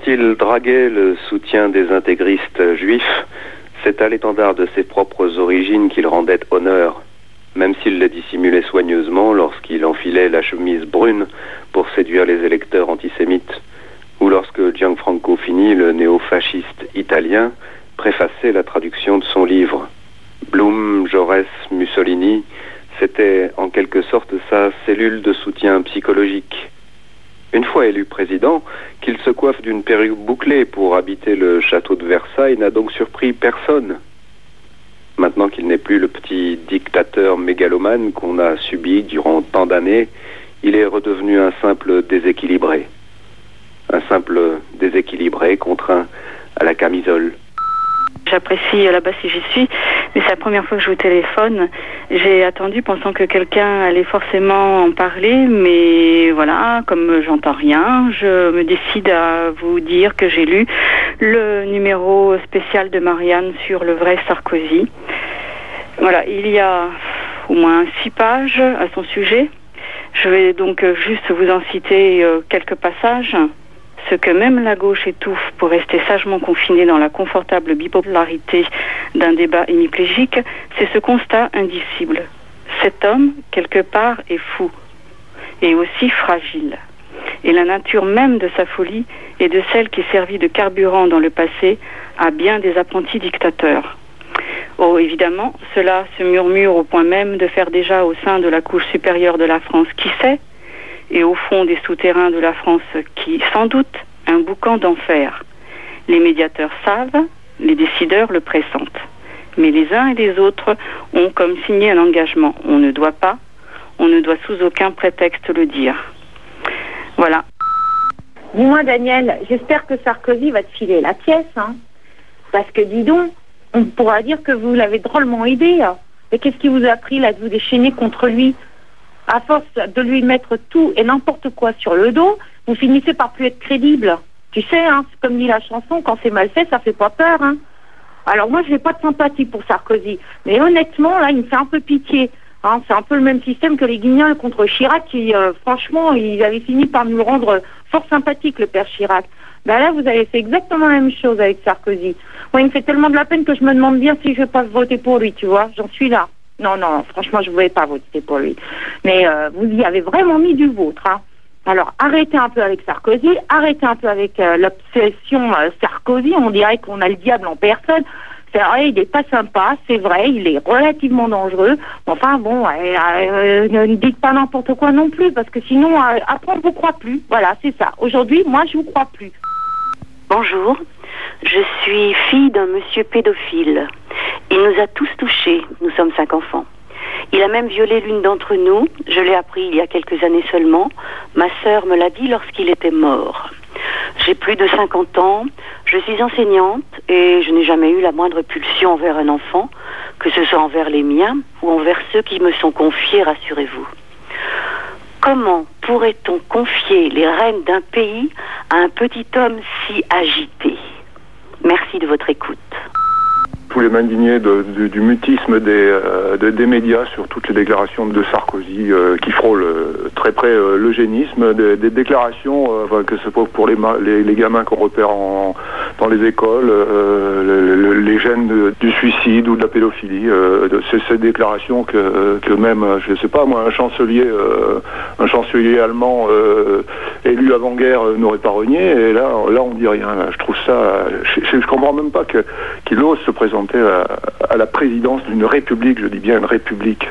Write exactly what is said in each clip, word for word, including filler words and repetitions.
il draguait le soutien des intégristes juifs, c'est à l'étendard de ses propres origines qu'il rendait honneur, même s'il le dissimulait soigneusement lorsqu'il enfilait la chemise brune pour séduire les électeurs antisémites, ou lorsque Gianfranco Fini, le néo-fasciste italien, préfaçait la traduction de son livre. Blum, Jaurès, Mussolini, c'était en quelque sorte sa cellule de soutien psychologique. Une fois élu président, qu'il se coiffe d'une perruque bouclée pour habiter le château de Versailles n'a donc surpris personne. Maintenant qu'il n'est plus le petit dictateur mégalomane qu'on a subi durant tant d'années, il est redevenu un simple déséquilibré. Un simple déséquilibré contraint à la camisole. J'apprécie là-bas si j'y suis, mais c'est la première fois que je vous téléphone. J'ai attendu pensant que quelqu'un allait forcément en parler, mais voilà, comme j'entends rien, je me décide à vous dire que j'ai lu le numéro spécial de Marianne sur le vrai Sarkozy. Voilà, il y a au moins six pages à son sujet. Je vais donc juste vous en citer quelques passages. Ce que même la gauche étouffe pour rester sagement confinée dans la confortable bipolarité d'un débat hémiplégique, c'est ce constat indicible. Cet homme, quelque part, est fou, et aussi fragile. Et la nature même de sa folie est de celle qui servit de carburant dans le passé à bien des apprentis dictateurs. Oh, évidemment, cela se murmure au point même de faire déjà au sein de la couche supérieure de la France qui sait, et au fond des souterrains de la France qui, sans doute, un boucan d'enfer. Les médiateurs savent, les décideurs le pressentent. Mais les uns et les autres ont comme signé un engagement. On ne doit pas, on ne doit sous aucun prétexte le dire. Voilà. Dis-moi, Daniel, j'espère que Sarkozy va te filer la pièce, hein. Parce que, dis donc, on pourra dire que vous l'avez drôlement aidé. Hein. Et qu'est-ce qui vous a pris, là, de vous déchaîner contre lui ? À force de lui mettre tout et n'importe quoi sur le dos, vous finissez par plus être crédible. Tu sais, hein, c'est comme dit la chanson, quand c'est mal fait, ça fait pas peur. Hein. Alors moi, je n'ai pas de sympathie pour Sarkozy. Mais honnêtement, là, il me fait un peu pitié. Hein. C'est un peu le même système que les Guignols contre Chirac, qui, euh, franchement, ils avaient fini par nous rendre fort sympathiques, le père Chirac. Ben là, vous avez fait exactement la même chose avec Sarkozy. Moi, il me fait tellement de la peine que je me demande bien si je vais pas voter pour lui, tu vois. J'en suis là. Non, non, franchement, je ne voulais pas voter pour lui. Mais euh, vous y avez vraiment mis du vôtre. Hein. Alors, arrêtez un peu avec Sarkozy, arrêtez un peu avec euh, l'obsession euh, Sarkozy. On dirait qu'on a le diable en personne. C'est vrai, il n'est pas sympa, c'est vrai, il est relativement dangereux. Enfin, bon, euh, euh, ne dites pas n'importe quoi non plus, parce que sinon, euh, après, on ne vous croit plus. Voilà, c'est ça. Aujourd'hui, moi, je ne vous crois plus. Bonjour, je suis fille d'un monsieur pédophile. Il nous a tous touchés, nous sommes cinq enfants. Il a même violé l'une d'entre nous, je l'ai appris il y a quelques années seulement. Ma sœur me l'a dit lorsqu'il était mort. J'ai plus de cinquante ans, je suis enseignante et je n'ai jamais eu la moindre pulsion envers un enfant, que ce soit envers les miens ou envers ceux qui me sont confiés, rassurez-vous. Comment pourrait-on confier les rênes d'un pays à un petit homme si agité ? Merci de votre écoute. Tous les m'indigner de, de, du mutisme des, euh, de, des médias sur toutes les déclarations de Sarkozy euh, qui frôlent euh, très près euh, l'eugénisme, des, des déclarations, euh, enfin, que ce soit pour les, les, les gamins qu'on repère en, dans les écoles, euh, le, le, les gènes de, du suicide ou de la pédophilie, euh, de, c'est ces déclarations que, que même, je sais pas moi, un chancelier, euh, un chancelier allemand euh, élu avant-guerre euh, n'aurait pas renié, et là, là on dit rien. Là. Je trouve ça, je, je, je comprends même pas que, qu'il ose se présenter À, à la présidence d'une république, je dis bien une république.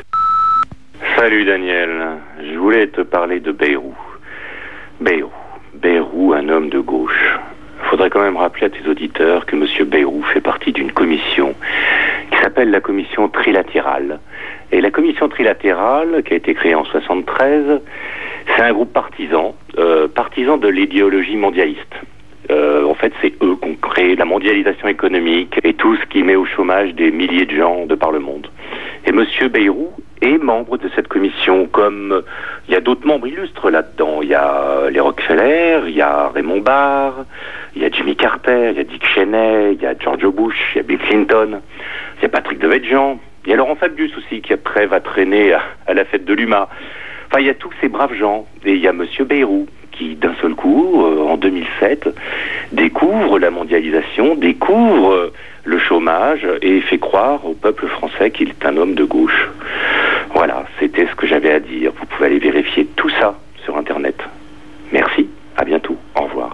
Salut Daniel, je voulais te parler de Bayrou. Bayrou, Bayrou, un homme de gauche. Il faudrait quand même rappeler à tes auditeurs que M. Bayrou fait partie d'une commission qui s'appelle la commission trilatérale. Et la commission trilatérale, qui a été créée en soixante-treize, c'est un groupe partisan, euh, partisan de l'idéologie mondialiste. Euh, en fait, c'est eux qui ont créé la mondialisation économique et tout ce qui met au chômage des milliers de gens de par le monde. Et Monsieur Bayrou est membre de cette commission, comme euh, il y a d'autres membres illustres là-dedans. Il y a les Rockefeller, il y a Raymond Barre, il y a Jimmy Carter, il y a Dick Cheney, il y a George Bush, il y a Bill Clinton, il y a Patrick Devedjian, il y a Laurent Fabius aussi, qui après va traîner à, à la fête de l'U M A. Enfin, il y a tous ces braves gens. Et il y a Monsieur Bayrou, qui d'un seul coup, euh, en deux mille sept, découvre découvre la mondialisation, découvre le chômage et fait croire au peuple français qu'il est un homme de gauche. Voilà, c'était ce que j'avais à dire. Vous pouvez aller vérifier tout ça sur Internet. Merci, à bientôt, au revoir.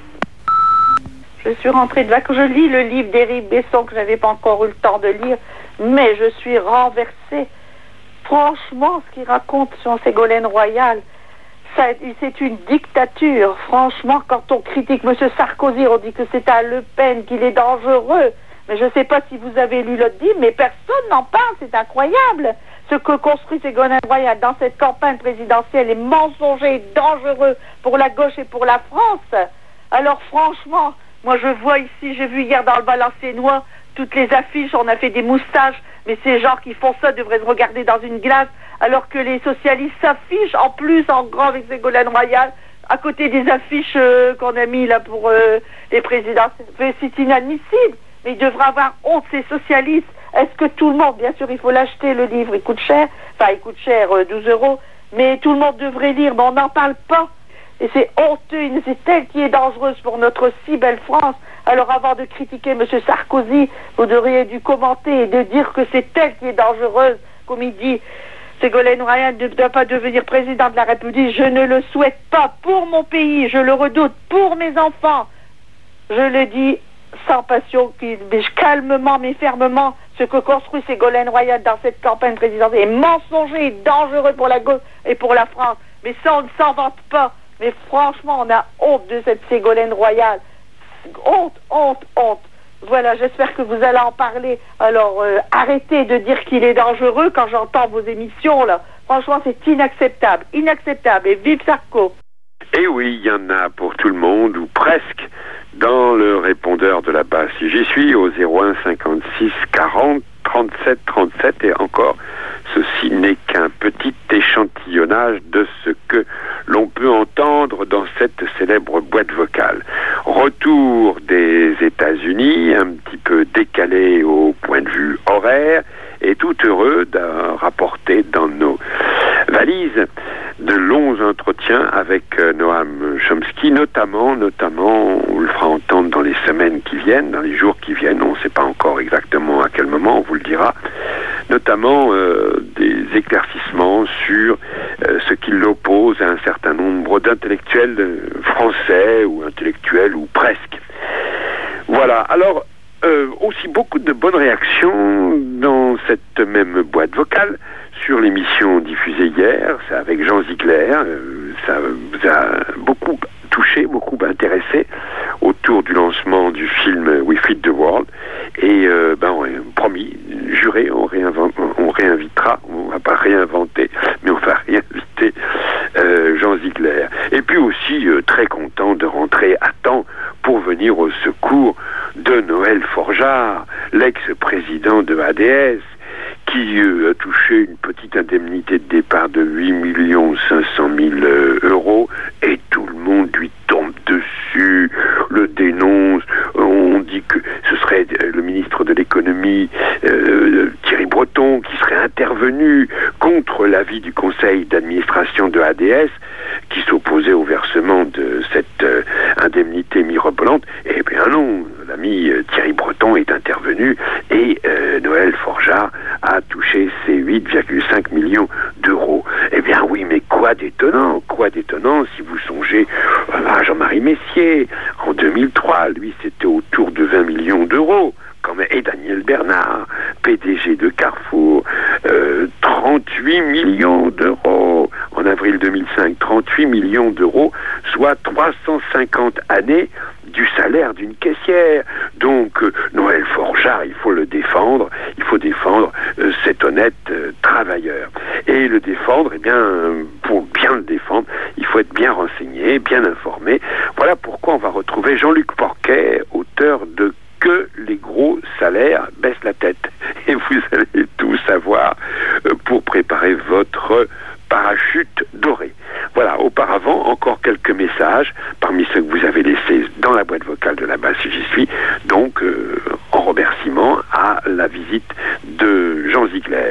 Je suis rentrée de vacances, je lis le livre d'Éric Besson que je n'avais pas encore eu le temps de lire, mais je suis renversée. Franchement, ce qu'il raconte sur Ségolène Royal, ça, c'est une dictature. Franchement, quand on critique M. Sarkozy, on dit que c'est à Le Pen qu'il est dangereux. Mais je ne sais pas si vous avez lu l'autre livre, mais personne n'en parle, c'est incroyable. Ce que construit Ségolène Royal dans cette campagne présidentielle est mensonger et dangereux pour la gauche et pour la France. Alors franchement, moi je vois ici, j'ai vu hier dans le Valenciennois, toutes les affiches, on a fait des moustaches, mais ces gens qui font ça devraient se regarder dans une glace, alors que les socialistes s'affichent en plus en grand avec Ségolène Royal, à côté des affiches euh, qu'on a mis là pour euh, les présidents. C'est inadmissible, mais il devrait avoir honte, ces socialistes. Est-ce que tout le monde, bien sûr il faut l'acheter le livre, il coûte cher, enfin il coûte cher, euh, douze euros, mais tout le monde devrait lire, mais on n'en parle pas. Et c'est honteux, c'est elle qui est dangereuse pour notre si belle France. Alors avant de critiquer M. Sarkozy, vous auriez dû commenter et de dire que c'est elle qui est dangereuse, comme il dit. Ségolène Royal ne doit pas devenir président de la République, je ne le souhaite pas pour mon pays, je le redoute pour mes enfants. Je le dis sans passion, mais calmement mais fermement, ce que construit Ségolène Royal dans cette campagne présidentielle est mensonger et dangereux pour la gauche et pour la France. Mais ça, on ne s'en vante pas. Mais franchement, on a honte de cette Ségolène Royal. Honte, honte, honte. Voilà, j'espère que vous allez en parler. Alors, euh, arrêtez de dire qu'il est dangereux quand j'entends vos émissions, là. Franchement, c'est inacceptable. Inacceptable. Et vive Sarko. Et oui, il y en a pour tout le monde, ou presque, dans le répondeur de la base. Si j'y suis, au zéro un cinquante-six quarante trente-sept trente-sept, et encore, ceci n'est qu'un petit échantillonnage de ce que l'on peut entendre dans cette célèbre boîte vocale. Retour des États-Unis, un petit peu décalé au point de vue horaire, et tout heureux de rapporter dans nos valises de longs entretiens avec euh, Noam Chomsky, notamment, notamment, on le fera entendre dans les semaines qui viennent, dans les jours qui viennent, on ne sait pas encore exactement à quel moment, on vous le dira, notamment euh, des éclaircissements sur euh, ce qui l'oppose à un certain nombre d'intellectuels euh, français, ou intellectuels, ou presque. Voilà, alors, euh, aussi beaucoup de bonnes réactions dans cette même boîte vocale, sur l'émission diffusée hier, c'est avec Jean Ziegler, euh, ça vous a beaucoup touché, beaucoup intéressé autour du lancement du film We Feed the World, et euh, ben, on a promis, juré, on, on réinvitera, on va pas réinventer, mais on va réinviter euh, Jean Ziegler. Et puis aussi euh, très content de rentrer à temps pour venir au secours de Noël Forgeard, l'ex-président de A D S, qui euh, a touché une petite indemnité de départ de huit millions cinq cent mille euh, euros, et tout le monde lui tombe dessus, le dénonce. On dit que ce serait euh, le ministre de l'économie, euh, Thierry Breton, qui serait intervenu contre l'avis du conseil d'administration de A D S, qui s'opposait au versement de cette euh, indemnité mirobolante. Eh bien non, l'ami euh, Thierry Breton est intervenu, et euh, Noël Forgeard a touché ses huit virgule cinq millions d'euros. Eh bien oui, mais quoi d'étonnant, quoi d'étonnant si vous songez à Jean-Marie Messier, en deux mille trois, lui c'était autour de vingt millions d'euros. Et Daniel Bernard, P D G de Carrefour, euh, trente-huit millions d'euros. En avril deux mille cinq, trente-huit millions d'euros, soit trois cent cinquante années du salaire d'une caissière. Donc, euh, Noël Forgeard, il faut le défendre, il faut défendre euh, cet honnête euh, travailleur. Et le défendre, eh bien, euh, pour bien le défendre, il faut être bien renseigné, bien informé. Voilà pourquoi on va retrouver Jean-Luc Porquet, auteur de Que les gros salaires baissent la tête. Et vous allez tout savoir euh, pour préparer votre parachute doré. Voilà, auparavant, encore quelques messages parmi ceux que vous avez laissés dans la boîte vocale de la base si j'y suis, donc euh, en remerciement à la visite de Jean Ziegler.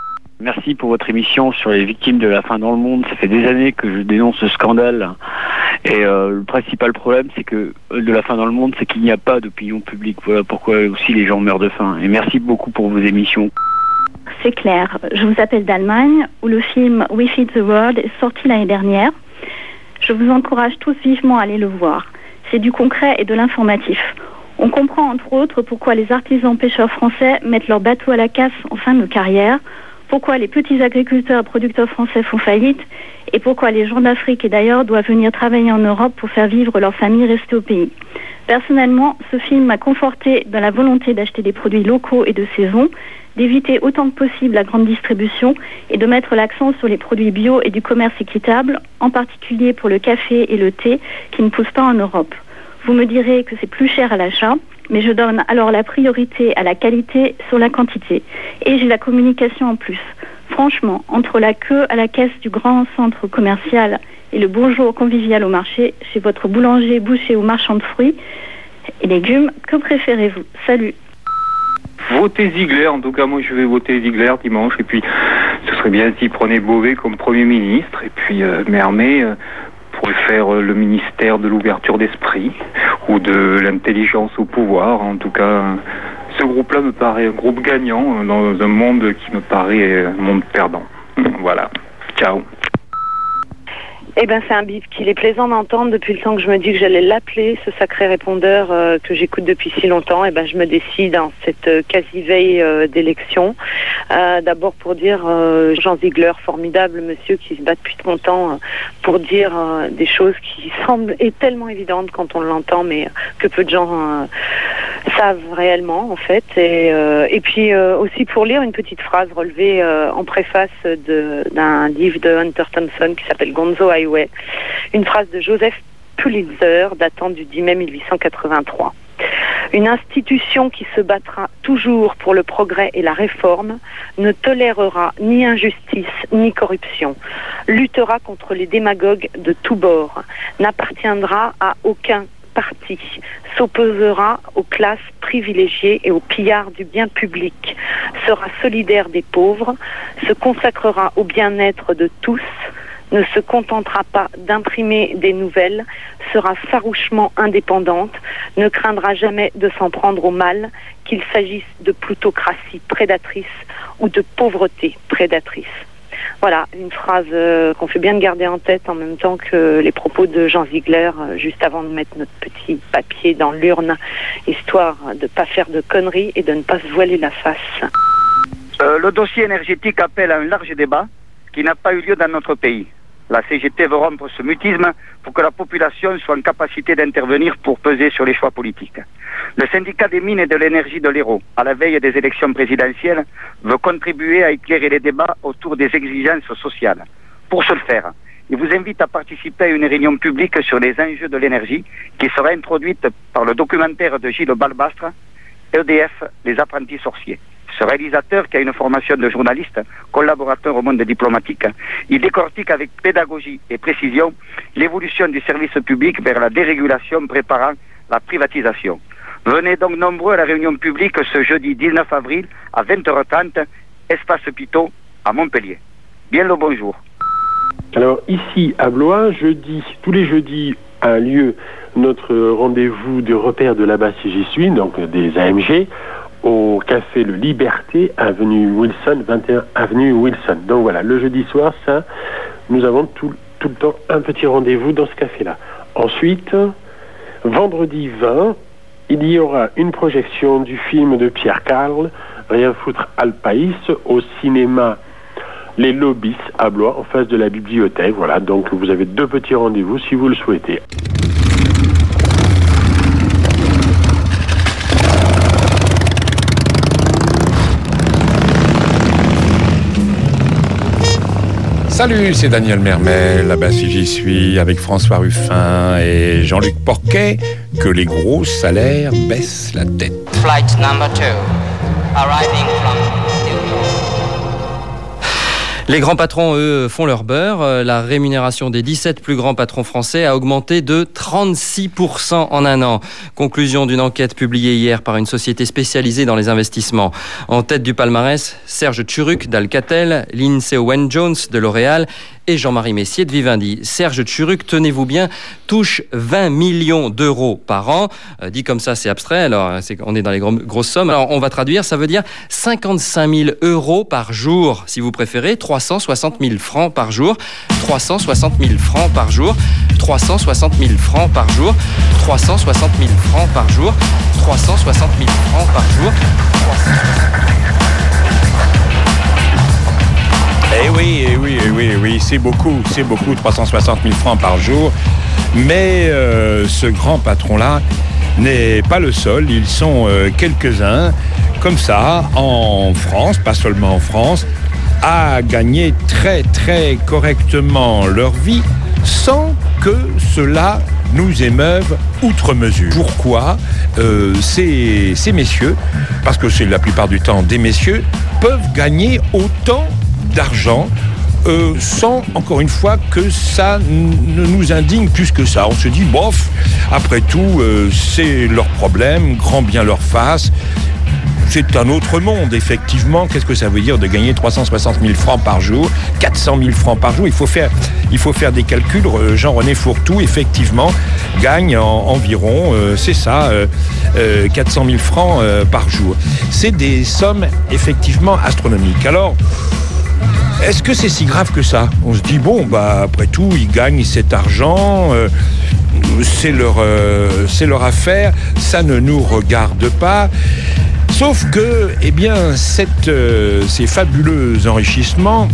Merci pour votre émission sur les victimes de la faim dans le monde. Ça fait des années que je dénonce ce scandale Et euh, le principal problème, c'est que de la faim dans le monde, c'est qu'il n'y a pas d'opinion publique. Voilà pourquoi aussi les gens meurent de faim. Et merci beaucoup pour vos émissions. C'est clair. Je vous appelle d'Allemagne, où le film We Feed the World est sorti l'année dernière. Je vous encourage tous vivement à aller le voir. C'est du concret et de l'informatif. On comprend entre autres pourquoi les artisans pêcheurs français mettent leur bateau à la casse en fin de carrière, pourquoi les petits agriculteurs et producteurs français font faillite, et pourquoi les gens d'Afrique et d'ailleurs doivent venir travailler en Europe pour faire vivre leur famille restée au pays. Personnellement, ce film m'a conforté dans la volonté d'acheter des produits locaux et de saison, d'éviter autant que possible la grande distribution et de mettre l'accent sur les produits bio et du commerce équitable, en particulier pour le café et le thé qui ne poussent pas en Europe. Vous me direz que c'est plus cher à l'achat, mais je donne alors la priorité à la qualité sur la quantité. Et j'ai la communication en plus. Franchement, entre la queue à la caisse du grand centre commercial et le bonjour convivial au marché, chez votre boulanger, boucher ou marchand de fruits et légumes, que préférez-vous? Salut. Votez Ziegler, en tout cas moi je vais voter Ziegler dimanche, et puis ce serait bien s'il prenait Beauvais comme Premier ministre, et puis euh, Mermet euh, pourrait faire euh, le ministère de l'ouverture d'esprit ou de l'intelligence au pouvoir. En tout cas, euh, ce groupe-là me paraît un groupe gagnant euh, dans un monde qui me paraît un monde perdant. Voilà, ciao. Eh ben c'est un bip qu'il est plaisant d'entendre depuis le temps que je me dis que j'allais l'appeler, ce sacré répondeur euh, que j'écoute depuis si longtemps. Eh ben je me décide en cette euh, quasi-veille euh, d'élection. Euh, d'abord pour dire euh, Jean Ziegler, formidable monsieur qui se bat depuis longtemps euh, pour dire euh, des choses qui semblent et tellement évidentes quand on l'entend, mais que peu de gens euh, savent réellement en fait. Et, euh, et puis euh, aussi pour lire une petite phrase relevée euh, en préface de, d'un livre de Hunter Thompson qui s'appelle Gonzo Highway. Une phrase de Joseph Pulitzer datant du dix mai mille huit cent quatre-vingt-trois. Une institution qui se battra toujours pour le progrès et la réforme ne tolérera ni injustice ni corruption, luttera contre les démagogues de tous bords, n'appartiendra à aucun parti, s'opposera aux classes privilégiées et aux pillards du bien public, sera solidaire des pauvres, se consacrera au bien-être de tous, ne se contentera pas d'imprimer des nouvelles, sera farouchement indépendante, ne craindra jamais de s'en prendre au mal, qu'il s'agisse de plutocratie prédatrice ou de pauvreté prédatrice. Voilà, une phrase euh, qu'on fait bien de garder en tête en même temps que les propos de Jean Ziegler, euh, juste avant de mettre notre petit papier dans l'urne, histoire de ne pas faire de conneries et de ne pas se voiler la face. Euh, le dossier énergétique appelle à un large débat qui n'a pas eu lieu dans notre pays. La C G T veut rompre ce mutisme pour que la population soit en capacité d'intervenir pour peser sur les choix politiques. Le syndicat des mines et de l'énergie de l'Hérault, à la veille des élections présidentielles, veut contribuer à éclairer les débats autour des exigences sociales. Pour ce faire, il vous invite à participer à une réunion publique sur les enjeux de l'énergie qui sera introduite par le documentaire de Gilles Balbastre, E D F, les apprentis sorciers. Ce réalisateur, qui a une formation de journaliste, collaborateur au monde diplomatique, il décortique avec pédagogie et précision l'évolution du service public vers la dérégulation préparant la privatisation. Venez donc nombreux à la réunion publique ce jeudi dix-neuf avril à vingt heures trente, espace Pitot à Montpellier. Bien le bonjour. Alors ici à Blois, jeudi, tous les jeudis a lieu notre rendez-vous de repère de là-bas si j'y suis, donc des A M G, au café Le Liberté, avenue Wilson, vingt et un avenue Wilson. Donc voilà, le jeudi soir, ça, nous avons tout, tout le temps un petit rendez-vous dans ce café-là. Ensuite, vendredi vingt, il y aura une projection du film de Pierre Carl, Rien foutre al País, au cinéma Les Lobbies à Blois, en face de la bibliothèque. Voilà, donc vous avez deux petits rendez-vous si vous le souhaitez. Salut, c'est Daniel Mermel, là-bas si j'y suis, avec François Ruffin et Jean-Luc Porquet, que les gros salaires baissent la tête. Flight number two, arriving from New York. Les grands patrons, eux, font leur beurre. La rémunération des dix-sept plus grands patrons français a augmenté de trente-six pour cent en un an. Conclusion d'une enquête publiée hier par une société spécialisée dans les investissements. En tête du palmarès, Serge Tchuruk d'Alcatel, Lindsay Owen-Jones de L'Oréal et Jean-Marie Messier de Vivendi. Serge Tchuruc, tenez-vous bien, touche vingt millions d'euros par an. Euh, dit comme ça, c'est abstrait, alors c'est, on est dans les gros, grosses sommes. Alors on va traduire, ça veut dire cinquante-cinq mille euros par jour, si vous préférez, trois cent soixante mille francs par jour, trois cent soixante mille francs par jour, trois cent soixante mille francs par jour, trois cent soixante mille francs par jour, trois cent soixante mille francs par jour, trois cent soixante... Eh oui, eh oui, eh oui, eh oui, c'est beaucoup, c'est beaucoup, trois cent soixante mille francs par jour. Mais euh, ce grand patron-là n'est pas le seul. Ils sont euh, quelques-uns, comme ça, en France, pas seulement en France, à gagner très, très correctement leur vie sans que cela nous émeuve outre mesure. Pourquoi euh, ces, ces messieurs, parce que c'est la plupart du temps des messieurs, peuvent gagner autant d'argent euh, sans, encore une fois, que ça ne nous indigne plus que ça. On se dit, bof, après tout, euh, c'est leur problème, grand bien leur face. C'est un autre monde, effectivement. Qu'est-ce que ça veut dire de gagner trois cent soixante mille francs par jour, quatre cent mille francs par jour? Il faut faire, il faut faire des calculs. Jean-René Fourtou, effectivement, gagne en, environ, euh, c'est ça, euh, euh, quatre cent mille francs euh, par jour. C'est des sommes, effectivement, astronomiques. Alors, est-ce que c'est si grave que ça? On se dit, bon, bah, après tout, ils gagnent cet argent, euh, c'est leur, euh, c'est leur affaire, ça ne nous regarde pas. Sauf que, eh bien, cette, euh, ces fabuleux enrichissements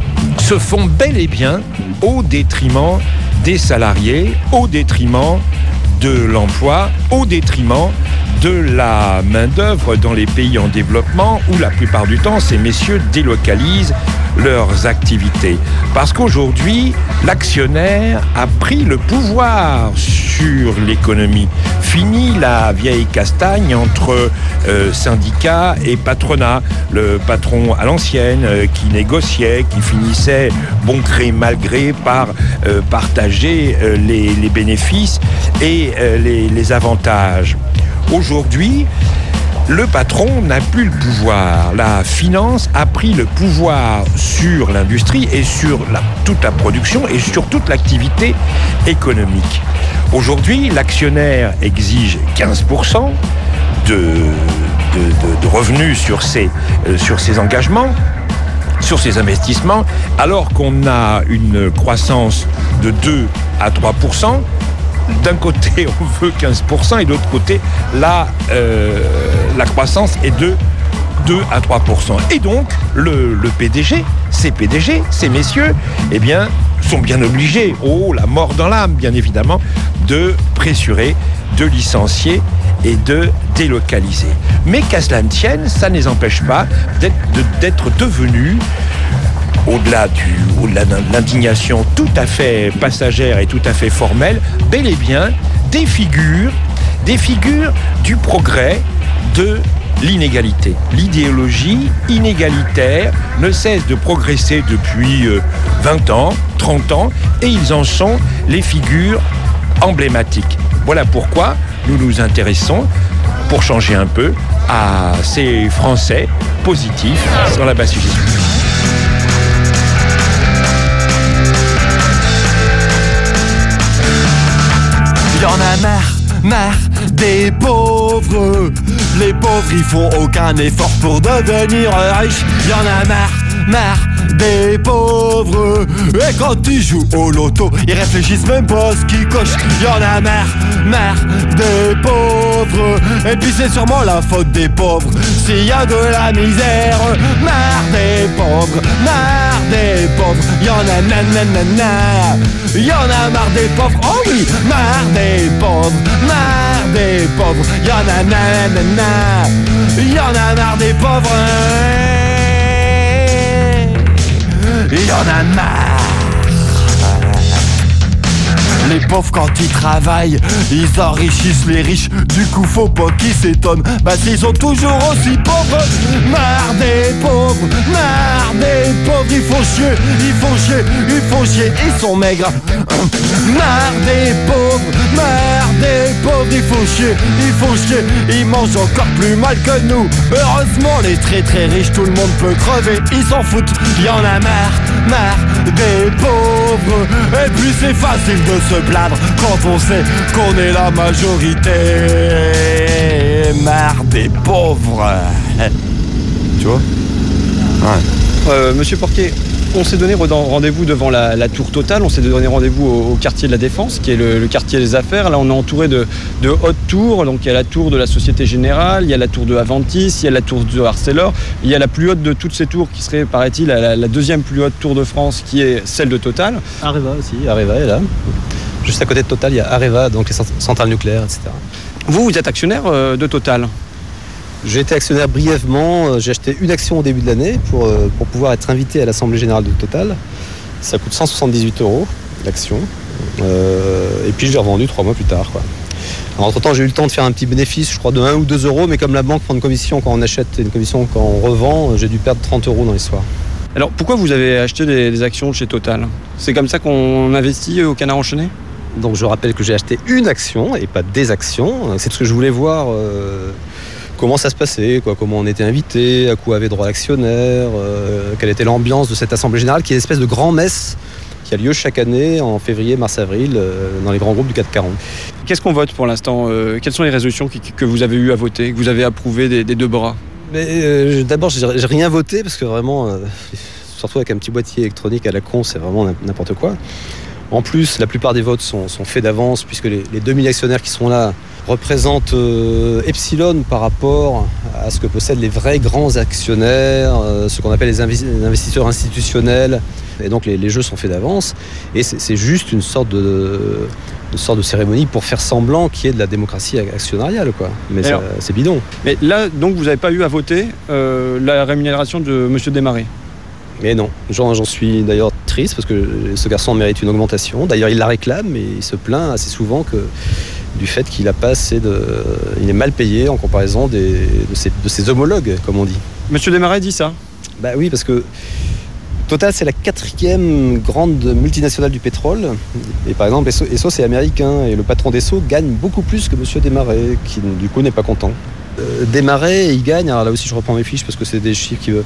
se font bel et bien au détriment des salariés, au détriment de l'emploi, au détriment de la main-d'œuvre dans les pays en développement où la plupart du temps ces messieurs délocalisent leurs activités. Parce qu'aujourd'hui, l'actionnaire a pris le pouvoir sur l'économie. Fini la vieille castagne entre euh, syndicats et patronat. Le patron à l'ancienne euh, qui négociait, qui finissait bon gré mal gré par euh, partager euh, les, les bénéfices et euh, les, les avantages. Aujourd'hui, le patron n'a plus le pouvoir. La finance a pris le pouvoir sur l'industrie et sur la, toute la production et sur toute l'activité économique. Aujourd'hui, l'actionnaire exige quinze pour cent de, de, de, de revenus sur ses, euh, sur ses engagements, sur ses investissements, alors qu'on a une croissance de deux à trois pour cent. D'un côté, on veut quinze pour cent et de l'autre côté, la, euh, la croissance est de deux à trois pour cent. Et donc, le, le P D G, ces P D G, ces messieurs, eh bien, sont bien obligés, oh, la mort dans l'âme, bien évidemment, de pressurer, de licencier et de délocaliser. Mais qu'à cela ne tienne, ça ne les empêche pas d'être, de, d'être devenus, au-delà, du, au-delà de l'indignation tout à fait passagère et tout à fait formelle, bel et bien des figures, des figures du progrès, de l'inégalité. L'idéologie inégalitaire ne cesse de progresser depuis vingt ans, trente ans, et ils en sont les figures emblématiques. Voilà pourquoi nous nous intéressons, pour changer un peu, à ces Français positifs sur la basse G. Y'en a marre, marre des pauvres. Les pauvres, ils font aucun effort pour devenir riches. Y'en a marre, marre des pauvres. Et quand ils jouent au loto, ils réfléchissent même pas à ce qu'ils cochent. Y'en a marre, marre des pauvres. Et puis c'est sûrement la faute des pauvres s'il y a de la misère. Marre des pauvres, marre des pauvres. Y'en a nanana. Y'en a marre des pauvres, oh oui. Marre des pauvres, marre des pauvres. Y'en a nanana. Y'en a marre des pauvres. Y'en a marre. Les pauvres quand ils travaillent, ils enrichissent les riches. Du coup faut pas qu'ils s'étonnent, bah s'ils sont toujours aussi pauvres. Marre des pauvres, marre des pauvres. Ils font chier, ils font chier, ils font chier, ils sont maigres. Marre des pauvres, marre des pauvres. Ils font chier, ils font chier, ils mangent encore plus mal que nous. Heureusement les très très riches, tout le monde peut crever, ils s'en foutent. Y'en a marre, marre des pauvres. Et puis c'est facile de se plaindre quand on sait qu'on est la majorité. Marre des pauvres. Tu vois? Ouais. Euh, Monsieur Porquier, on s'est donné rendez-vous devant la, la tour Total, on s'est donné rendez-vous au, au quartier de la Défense, qui est le, le quartier des affaires. Là, on est entouré de, de hautes tours. Donc, il y a la tour de la Société Générale, il y a la tour de Aventis, il y a la tour de Arcelor. Il y a la plus haute de toutes ces tours, qui serait, paraît-il, la, la deuxième plus haute tour de France, qui est celle de Total. Areva aussi, Areva est là. Juste à côté de Total, il y a Areva, donc les centrales nucléaires, et cetera. Vous, vous êtes actionnaire euh, de Total? J'ai été actionnaire brièvement, j'ai acheté une action au début de l'année pour, pour pouvoir être invité à l'Assemblée Générale de Total. Ça coûte cent soixante-dix-huit euros l'action. Euh, et puis je l'ai revendu trois mois plus tard, quoi. Alors, entre temps, j'ai eu le temps de faire un petit bénéfice, je crois de un ou deux euros, mais comme la banque prend une commission quand on achète et une commission quand on revend, j'ai dû perdre trente euros dans l'histoire. Alors pourquoi vous avez acheté des, des actions chez Total? C'est comme ça qu'on investit au Canard Enchaîné? Donc je rappelle que j'ai acheté une action et pas des actions. C'est ce que je voulais voir. Euh, Comment ça se passait, quoi, comment on était invité, à quoi avait droit l'actionnaire, euh, quelle était l'ambiance de cette Assemblée Générale, qui est une espèce de grand-messe qui a lieu chaque année en février, mars, avril, euh, dans les grands groupes du C A C quarante. Qu'est-ce qu'on vote pour l'instant euh, Quelles sont les résolutions qui, que vous avez eu à voter, que vous avez approuvées des, des deux bras? Mais euh, D'abord, j'ai, j'ai rien voté, parce que vraiment, euh, surtout avec un petit boîtier électronique à la con, c'est vraiment n'importe quoi. En plus, la plupart des votes sont, sont faits d'avance, puisque les, les deux mille actionnaires qui sont là représentent euh, epsilon par rapport à ce que possèdent les vrais grands actionnaires, euh, ce qu'on appelle les, invi- les investisseurs institutionnels. Et donc les, les jeux sont faits d'avance. Et c'est, c'est juste une sorte de, une sorte de cérémonie pour faire semblant qu'il y ait de la démocratie actionnariale, quoi. Mais ça, c'est bidon. Mais là, donc, vous n'avez pas eu à voter euh, la rémunération de M. Desmarais? Mais non, j'en, j'en suis d'ailleurs triste parce que ce garçon mérite une augmentation. D'ailleurs, il la réclame, mais il se plaint assez souvent que, du fait qu'il a pas assez de, il est mal payé en comparaison des, de, ses, de ses homologues, comme on dit. Monsieur Desmarais dit ça? Bah oui, parce que Total, c'est la quatrième grande multinationale du pétrole. Et par exemple, Esso, Esso c'est américain. Et le patron d'Esso gagne beaucoup plus que Monsieur Desmarais, qui du coup n'est pas content. Euh, Desmarais, il gagne, alors là aussi je reprends mes fiches parce que c'est des chiffres qui veulent,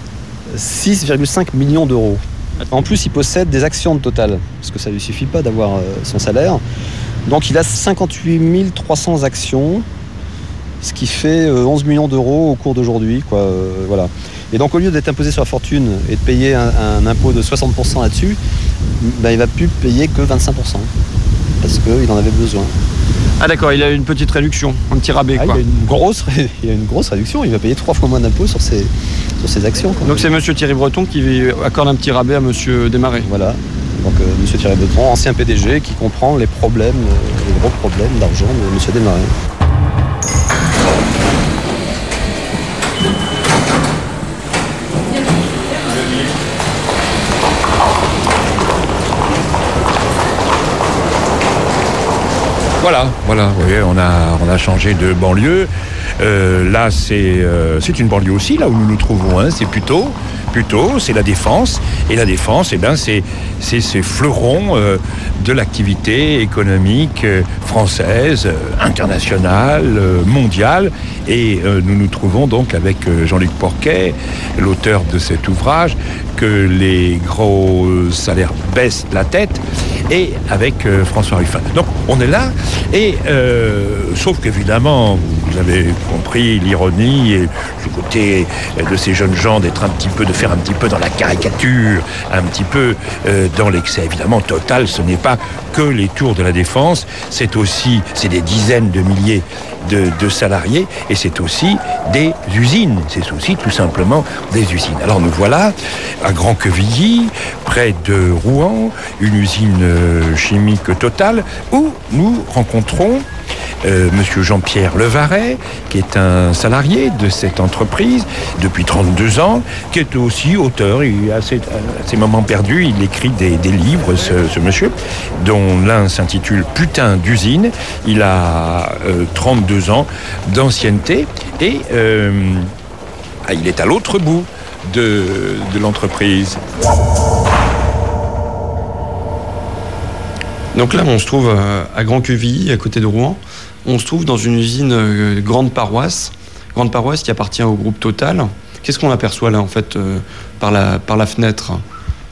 six virgule cinq millions d'euros. En plus, il possède des actions de Total, parce que ça ne lui suffit pas d'avoir euh, son salaire. Donc il a cinquante-huit mille trois cents actions, ce qui fait euh, onze millions d'euros au cours d'aujourd'hui, quoi. Euh, voilà. Et donc au lieu d'être imposé sur la fortune et de payer un, un impôt de soixante pour cent là-dessus, ben, il va plus payer que vingt-cinq pour cent, parce qu'il en avait besoin. Ah d'accord, il a une petite réduction, un petit rabais, ah, quoi. Il a une grosse, il a une grosse réduction, il va payer trois fois moins d'impôts sur ses, sur ses actions, quoi. Donc c'est Monsieur Thierry Breton qui accorde un petit rabais à Monsieur Desmarais. Voilà. Donc euh, Monsieur Thierry Breton, ancien P D G, qui comprend les problèmes, euh, les gros problèmes d'argent de Monsieur Desmarais. Voilà, voilà, vous voyez, on a, on a changé de banlieue. Euh, là, c'est, euh, c'est une banlieue aussi, là où nous nous trouvons. Hein. C'est plutôt, plutôt, c'est la Défense. Et la Défense, eh ben, c'est, c'est ces fleurons euh, de l'activité économique euh, française, euh, internationale, euh, mondiale. Et euh, nous nous trouvons donc avec euh, Jean-Luc Porquet, l'auteur de cet ouvrage, que les gros salaires baissent la tête, et avec euh, François Ruffin. Donc, on est là, et euh, sauf qu'évidemment, vous avez compris l'ironie et le côté de ces jeunes gens d'être un petit peu, de faire un petit peu dans la caricature, un petit peu euh, dans l'excès. Évidemment, Total, ce n'est pas que les tours de la Défense, c'est aussi, c'est des dizaines de milliers de, de salariés, et c'est aussi des usines. C'est aussi tout simplement des usines. Alors nous voilà à Grand-Quevilly, près de Rouen, une usine euh, chimique Total, où nous rencontrons Euh, Monsieur Jean-Pierre Levaret, qui est un salarié de cette entreprise depuis trente-deux ans, qui est aussi auteur. Il, à, ses, à ses moments perdus, il écrit des, des livres, ce, ce monsieur, dont l'un s'intitule « Putain d'usine ». Il a euh, trente-deux ans d'ancienneté et euh, ah, il est à l'autre bout de, de l'entreprise. Donc là, on se trouve à Grand-Quevilly, à côté de Rouen. On se trouve dans une usine euh, grande paroisse, grande paroisse qui appartient au groupe Total. Qu'est-ce qu'on aperçoit là, en fait, euh, par, la, par la fenêtre?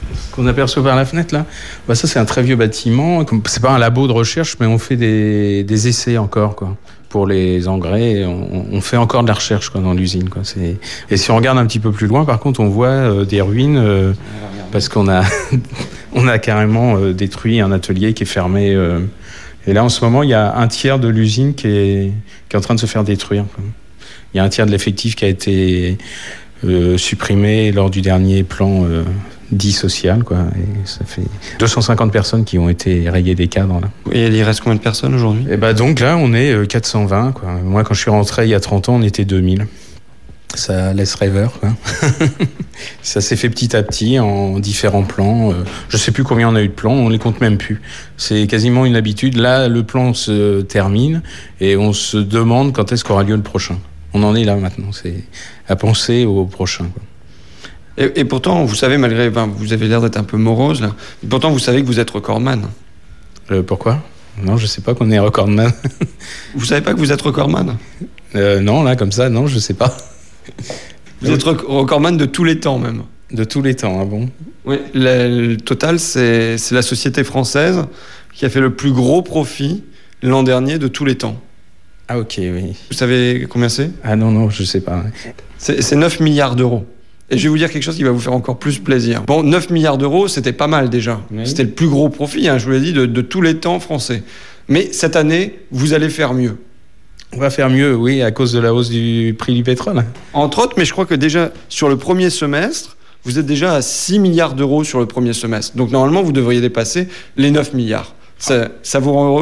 qu'on aperçoit par la fenêtre là, bah ça c'est un très vieux bâtiment. C'est pas un labo de recherche, mais on fait des, des essais encore quoi. Pour les engrais, on, on fait encore de la recherche quoi, dans l'usine. Quoi. C'est... Et si on regarde un petit peu plus loin, par contre, on voit euh, des ruines euh, parce qu'on a, on a carrément euh, détruit un atelier qui est fermé. Euh, et là, en ce moment, il y a un tiers de l'usine qui est, qui est en train de se faire détruire. Quoi. Il y a un tiers de l'effectif qui a été euh, supprimé lors du dernier plan euh, dit social. Quoi. Et ça fait deux cent cinquante personnes qui ont été rayées des cadres. Là. Et il reste combien de personnes aujourd'hui ? Et bah donc là, on est quatre cent vingt. Quoi. Moi, quand je suis rentré il y a trente ans, on était deux mille. Ça laisse rêveur. Quoi. Ça s'est fait petit à petit en différents plans. Je ne sais plus combien on a eu de plans, on ne les compte même plus. C'est quasiment une habitude. Là, le plan se termine et on se demande quand est-ce qu'aura lieu le prochain. On en est là maintenant. C'est à penser au prochain. Quoi. Et, et pourtant, vous savez, malgré... Enfin, vous avez l'air d'être un peu morose, là. Et pourtant, vous savez que vous êtes recordman. Euh, pourquoi ? Non, je sais pas qu'on est recordman. Vous savez pas que vous êtes recordman ? euh, Non, là, comme ça, non, je sais pas. Vous êtes recordman de tous les temps, même. De tous les temps, ah bon ? Oui, le, le Total, c'est, c'est la société française qui a fait le plus gros profit l'an dernier de tous les temps. Ah ok, oui. Vous savez combien c'est ? Ah non, non, je sais pas. C'est, c'est neuf milliards d'euros. Et je vais vous dire quelque chose qui va vous faire encore plus plaisir. Bon, neuf milliards d'euros, c'était pas mal déjà. Oui. C'était le plus gros profit, hein, je vous l'ai dit, de, de tous les temps français. Mais cette année, vous allez faire mieux. On va faire mieux, oui, à cause de la hausse du prix du pétrole. Entre autres, mais je crois que déjà, sur le premier semestre, vous êtes déjà à six milliards d'euros sur le premier semestre. Donc normalement, vous devriez dépasser les neuf milliards. Ça, ça vous rend heureux ?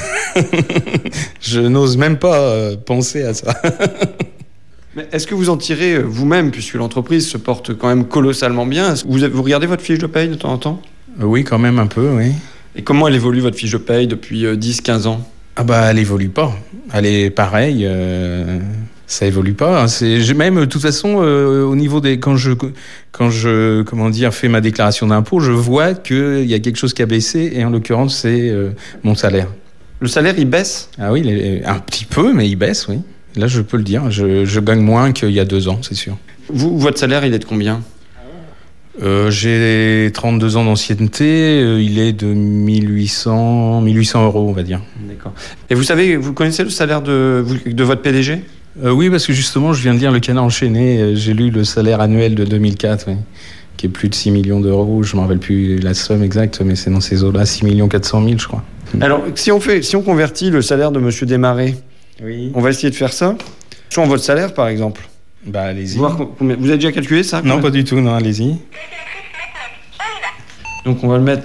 Je n'ose même pas euh, penser à ça. Mais est-ce que vous en tirez vous-même, puisque l'entreprise se porte quand même colossalement bien ? Vous, vous regardez votre fiche de paye de temps en temps ? Oui, quand même un peu, oui. Et comment elle évolue, votre fiche de paye, depuis euh, dix quinze ans ? Ah bah, elle évolue pas. Elle est pareille. Euh, ça évolue pas. C'est j'ai même de toute façon euh, au niveau des quand je quand je comment dire fais ma déclaration d'impôt, je vois que il y a quelque chose qui a baissé et en l'occurrence c'est euh, mon salaire. Le salaire il baisse ? Ah oui, il, un petit peu, mais il baisse, oui. Là, je peux le dire. Je, je gagne moins qu'il y a deux ans, c'est sûr. Vous, votre salaire, il est de combien ? Euh, j'ai trente-deux ans d'ancienneté, euh, il est de mille huit cents euros, on va dire. D'accord. Et vous savez, vous connaissez le salaire de, de votre P D G ? euh, Oui, parce que justement, je viens de lire Le Canard enchaîné, j'ai lu le salaire annuel de deux mille quatre, oui, qui est plus de six millions d'euros, je ne me rappelle plus la somme exacte, mais c'est dans ces eaux-là, six millions quatre cent mille, je crois. Alors, si on, fait, si on convertit le salaire de M. Desmarais, oui. On va essayer de faire ça. Sur votre salaire, par exemple. Bah, allez-y. Voir combien... Vous avez déjà calculé ça ? Non, pas du tout, non, allez-y. Donc, on va le mettre...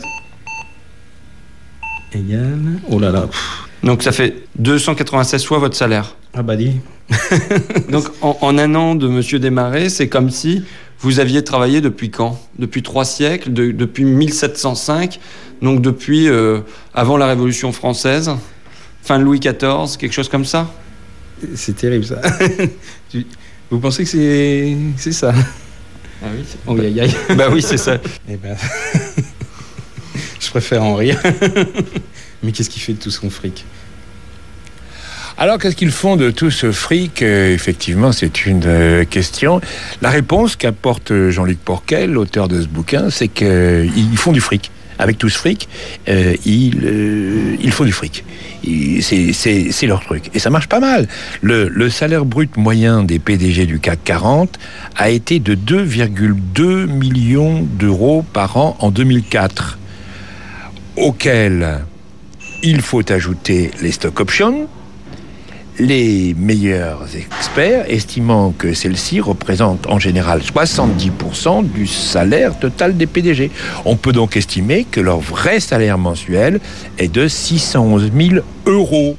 Égal... Oh là là. Donc, ça fait deux cent quatre-vingt-seize fois votre salaire. Ah bah, dis. Donc, en, en un an de M. Desmarais, c'est comme si vous aviez travaillé depuis quand ? Depuis trois siècles, de, depuis mille sept cent cinq, donc depuis euh, avant la Révolution française. Fin de Louis quatorze, quelque chose comme ça ? C'est terrible, ça. Vous pensez que c'est, c'est ça ? Ah oui, c'est... Oh, aïe, aïe. Bah oui, c'est ça. Eh ben... Je préfère en rire. Mais qu'est-ce qu'il fait de tout son fric ? Alors, qu'est-ce qu'ils font de tout ce fric ? euh, Effectivement, c'est une euh, question. La réponse qu'apporte Jean-Luc Porquel, l'auteur de ce bouquin, c'est qu'ils euh, font du fric. Avec tout ce fric, euh, ils, euh, ils font du fric. Ils, c'est, c'est, c'est leur truc. Et ça marche pas mal. Le, le salaire brut moyen des P D G du C A C quarante a été de deux virgule deux millions d'euros par an en deux mille quatre, auquel il faut ajouter les stock options, les meilleurs experts estimant que celles-ci représentent en général soixante-dix pour cent du salaire total des P D G. On peut donc estimer que leur vrai salaire mensuel est de six cent onze mille euros,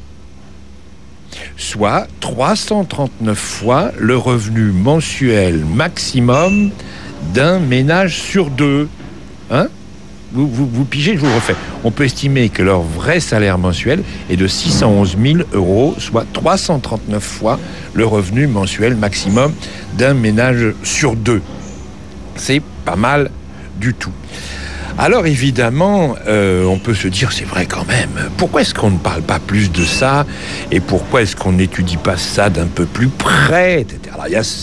soit trois cent trente-neuf fois le revenu mensuel maximum d'un ménage sur deux. Hein ? Vous, vous, vous pigez, je vous le refais. On peut estimer que leur vrai salaire mensuel est de six cent onze mille euros, soit trois cent trente-neuf fois le revenu mensuel maximum d'un ménage sur deux. C'est pas mal du tout. Alors évidemment, euh, on peut se dire, c'est vrai quand même, pourquoi est-ce qu'on ne parle pas plus de ça ? Et pourquoi est-ce qu'on n'étudie pas ça d'un peu plus près, et cetera. Alors, il y a ces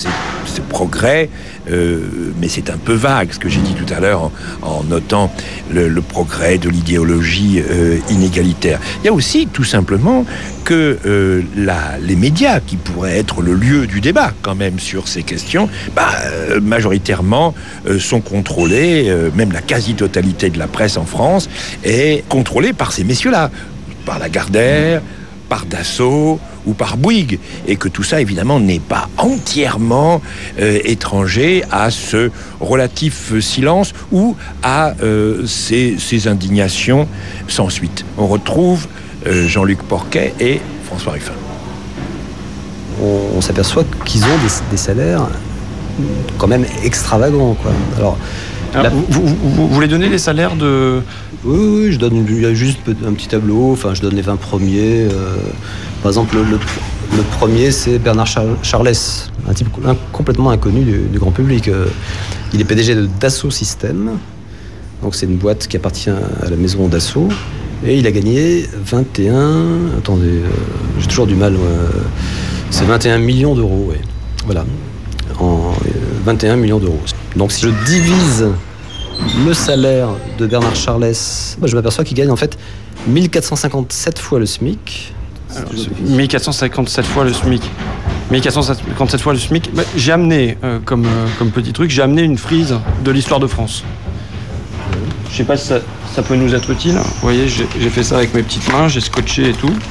ce progrès, euh, mais c'est un peu vague ce que j'ai dit tout à l'heure en, en notant le, le progrès de l'idéologie euh, inégalitaire. Il y a aussi tout simplement que euh, la, les médias, qui pourraient être le lieu du débat quand même sur ces questions, bah, euh, majoritairement euh, sont contrôlés, euh, même la quasi-totalité de la presse en France est contrôlée par ces messieurs-là, par Lagardère, par Dassault ou par Bouygues, et que tout ça évidemment n'est pas entièrement euh, étranger à ce relatif silence ou à euh, ces, ces indignations sans suite. On retrouve euh, Jean-Luc Porquet et François Ruffin. On, on s'aperçoit qu'ils ont des, des salaires quand même extravagants, quoi. Alors, Alors, la... vous, vous, vous, vous voulez donner les salaires de... Oui, oui, je donne, il y a juste un petit tableau, enfin je donne les vingt premiers. Euh, par exemple, le, le, le premier, c'est Bernard Char- Charles, un type un, complètement inconnu du, du grand public. Euh, il est P D G de Dassault Systèmes, donc c'est une boîte qui appartient à la maison Dassault, et il a gagné vingt et un... Attendez, euh, j'ai toujours du mal, euh, c'est vingt et un millions d'euros, oui. Voilà, en euh, vingt et un millions d'euros. Donc si je divise le salaire de Bernard Charles, je m'aperçois qu'il gagne en fait mille quatre cent cinquante-sept fois le SMIC. Alors, mille quatre cent cinquante-sept fois le SMIC. mille quatre cent cinquante-sept fois le SMIC. Bah, j'ai amené, euh, comme, euh, comme petit truc, j'ai amené une frise de l'histoire de France. Je sais pas si ça, ça peut nous être utile. Vous voyez, j'ai, j'ai fait ça avec mes petites mains, j'ai scotché et tout.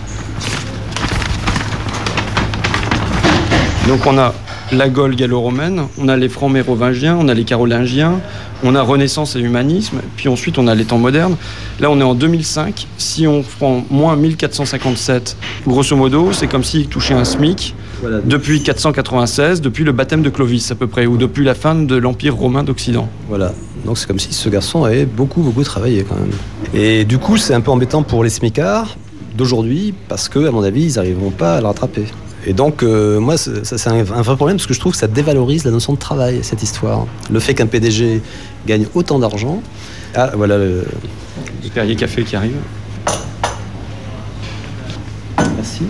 Donc on a la Gaule gallo-romaine, on a les francs mérovingiens, on a les carolingiens, on a Renaissance et humanisme, puis ensuite on a les temps modernes. Là on est en deux mille cinq, si on prend moins mille quatre cent cinquante-sept, grosso modo, c'est comme s'il touchait un SMIC voilà. Depuis quatre cent quatre-vingt-seize, depuis le baptême de Clovis à peu près, ou depuis la fin de l'Empire romain d'Occident. Voilà, donc c'est comme si ce garçon avait beaucoup beaucoup travaillé quand même. Et du coup c'est un peu embêtant pour les smicards d'aujourd'hui, parce que à mon avis ils n'arriveront pas à le rattraper. Et donc, euh, moi, c'est, c'est un, un vrai problème, parce que je trouve que ça dévalorise la notion de travail, cette histoire. Le fait qu'un P D G gagne autant d'argent... Ah, voilà le... Le Perrier Café qui arrive. Merci.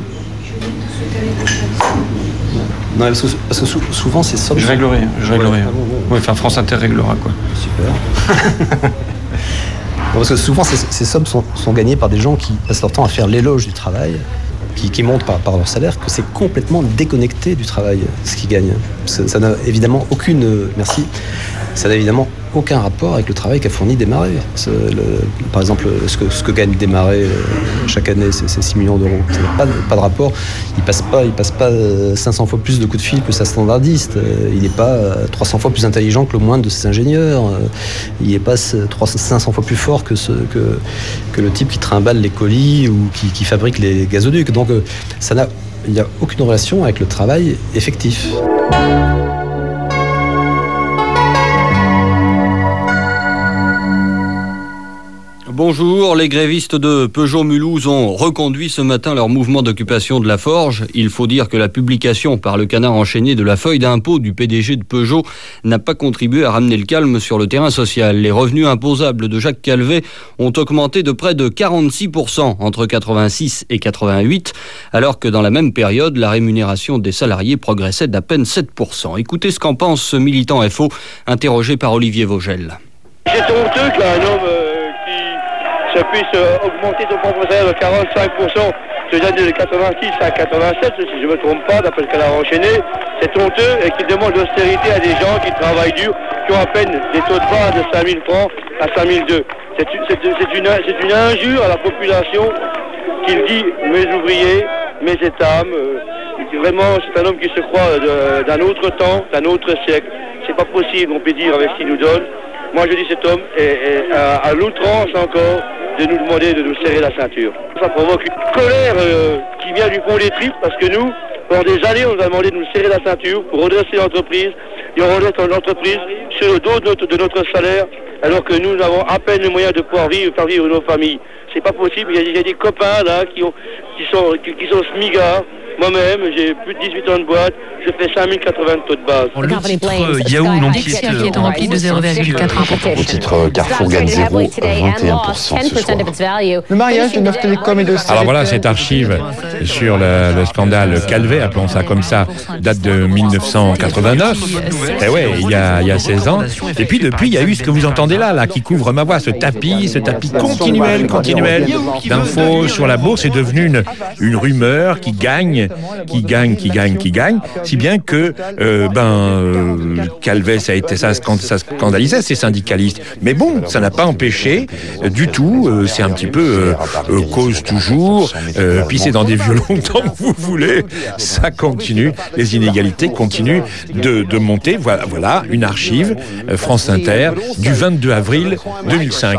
Non, parce que, parce que sou, souvent, c'est sommes... Je réglerai, je réglerai. Ouais, ah bon, bon. Oui, enfin, France Inter réglera, quoi. Super. Non, parce que souvent, ces, ces sommes sont, sont gagnées par des gens qui passent leur temps à faire l'éloge du travail, qui, qui montent par, par leur salaire, que c'est complètement déconnecté du travail, ce qu'ils gagnent. Ça, ça n'a évidemment aucune... Merci. Ça n'a évidemment aucun rapport avec le travail qu'a fourni Desmarais. Le, par exemple, ce que, ce que gagne Desmarais chaque année, c'est, c'est six millions d'euros. Ça n'a pas, pas de rapport. Il ne passe pas, il passe pas cinq cents fois plus de coups de fil que sa standardiste. Il n'est pas trois cents fois plus intelligent que le moindre de ses ingénieurs. Il n'est pas cinq cents fois plus fort que, ce, que, que le type qui trimballe les colis ou qui, qui fabrique les gazoducs. Donc, ça n'a, il n'y a aucune relation avec le travail effectif. Bonjour, les grévistes de Peugeot-Mulhouse ont reconduit ce matin leur mouvement d'occupation de la Forge. Il faut dire que la publication par le Canard enchaîné de la feuille d'impôt du P D G de Peugeot n'a pas contribué à ramener le calme sur le terrain social. Les revenus imposables de Jacques Calvet ont augmenté de près de quarante-six pour cent entre quatre-vingt-six et quatre-vingt-huit, alors que dans la même période, la rémunération des salariés progressait d'à peine sept pour cent. Écoutez ce qu'en pense ce militant F O, interrogé par Olivier Vogel. C'est honteux qu'un homme euh, qui se puisse euh, augmenter son propre salaire de quarante-cinq pour cent sur les années de quatre-vingt-six à quatre-vingt-sept, si je ne me trompe pas, d'après ce qu'elle a enchaîné. C'est honteux et qu'il demande l'austérité à des gens qui travaillent dur, qui ont à peine des taux de base de cinq mille francs à cinq mille deux. C'est, c'est, c'est, une, c'est une injure à la population qu'il dit mes ouvriers, mes étames. Euh, vraiment, c'est un homme qui se croit de, d'un autre temps, d'un autre siècle. C'est pas possible, on peut dire, avec ce qu'il nous donne. Moi, je dis cet homme est, est à, à l'outrance encore de nous demander de nous serrer la ceinture. Ça provoque une colère euh, qui vient du fond des tripes parce que nous, pendant des années, on nous a demandé de nous serrer la ceinture pour redresser l'entreprise et on redresse l'entreprise sur le dos de notre, de notre salaire alors que nous avons à peine les moyens de pouvoir vivre, faire vivre nos familles. C'est pas possible. Il y a, il y a des copains là qui, ont, qui sont, qui, qui sont smigards. Moi-même, j'ai plus de dix-huit ans de boîte, je fais cinq mille quatre-vingts taux de base. Le titre Yahoo, donc qui est, qui est rempli de zéro virgule quatre-un pour cent. Au titre Carrefour gagne zéro virgule vingt et un pour cent ce soir. Le mariage de Neuf Télécom et de Alors voilà, cette archive sur le, le scandale Calvet, appelons ça comme ça, date de mille neuf cent quatre-vingt-neuf. Eh ouais, il y a, il y a seize ans. Et puis depuis, il y a eu ce que vous entendez là, là, qui couvre ma voix, ce tapis, ce tapis continuel, continuel d'infos sur la bourse est devenu une, une rumeur qui gagne, qui gagne, qui gagne, qui gagne, si bien que euh, ben euh, Calvet, ça a été ça, ça scandalisait ces syndicalistes. Mais bon, ça n'a pas empêché euh, du tout. Euh, c'est un petit peu euh, euh, cause toujours, euh, pisser dans des violons tant que vous voulez. Ça continue, les inégalités continuent de, de monter. Voilà, voilà une archive euh, France Inter du vingt-deux avril deux mille cinq.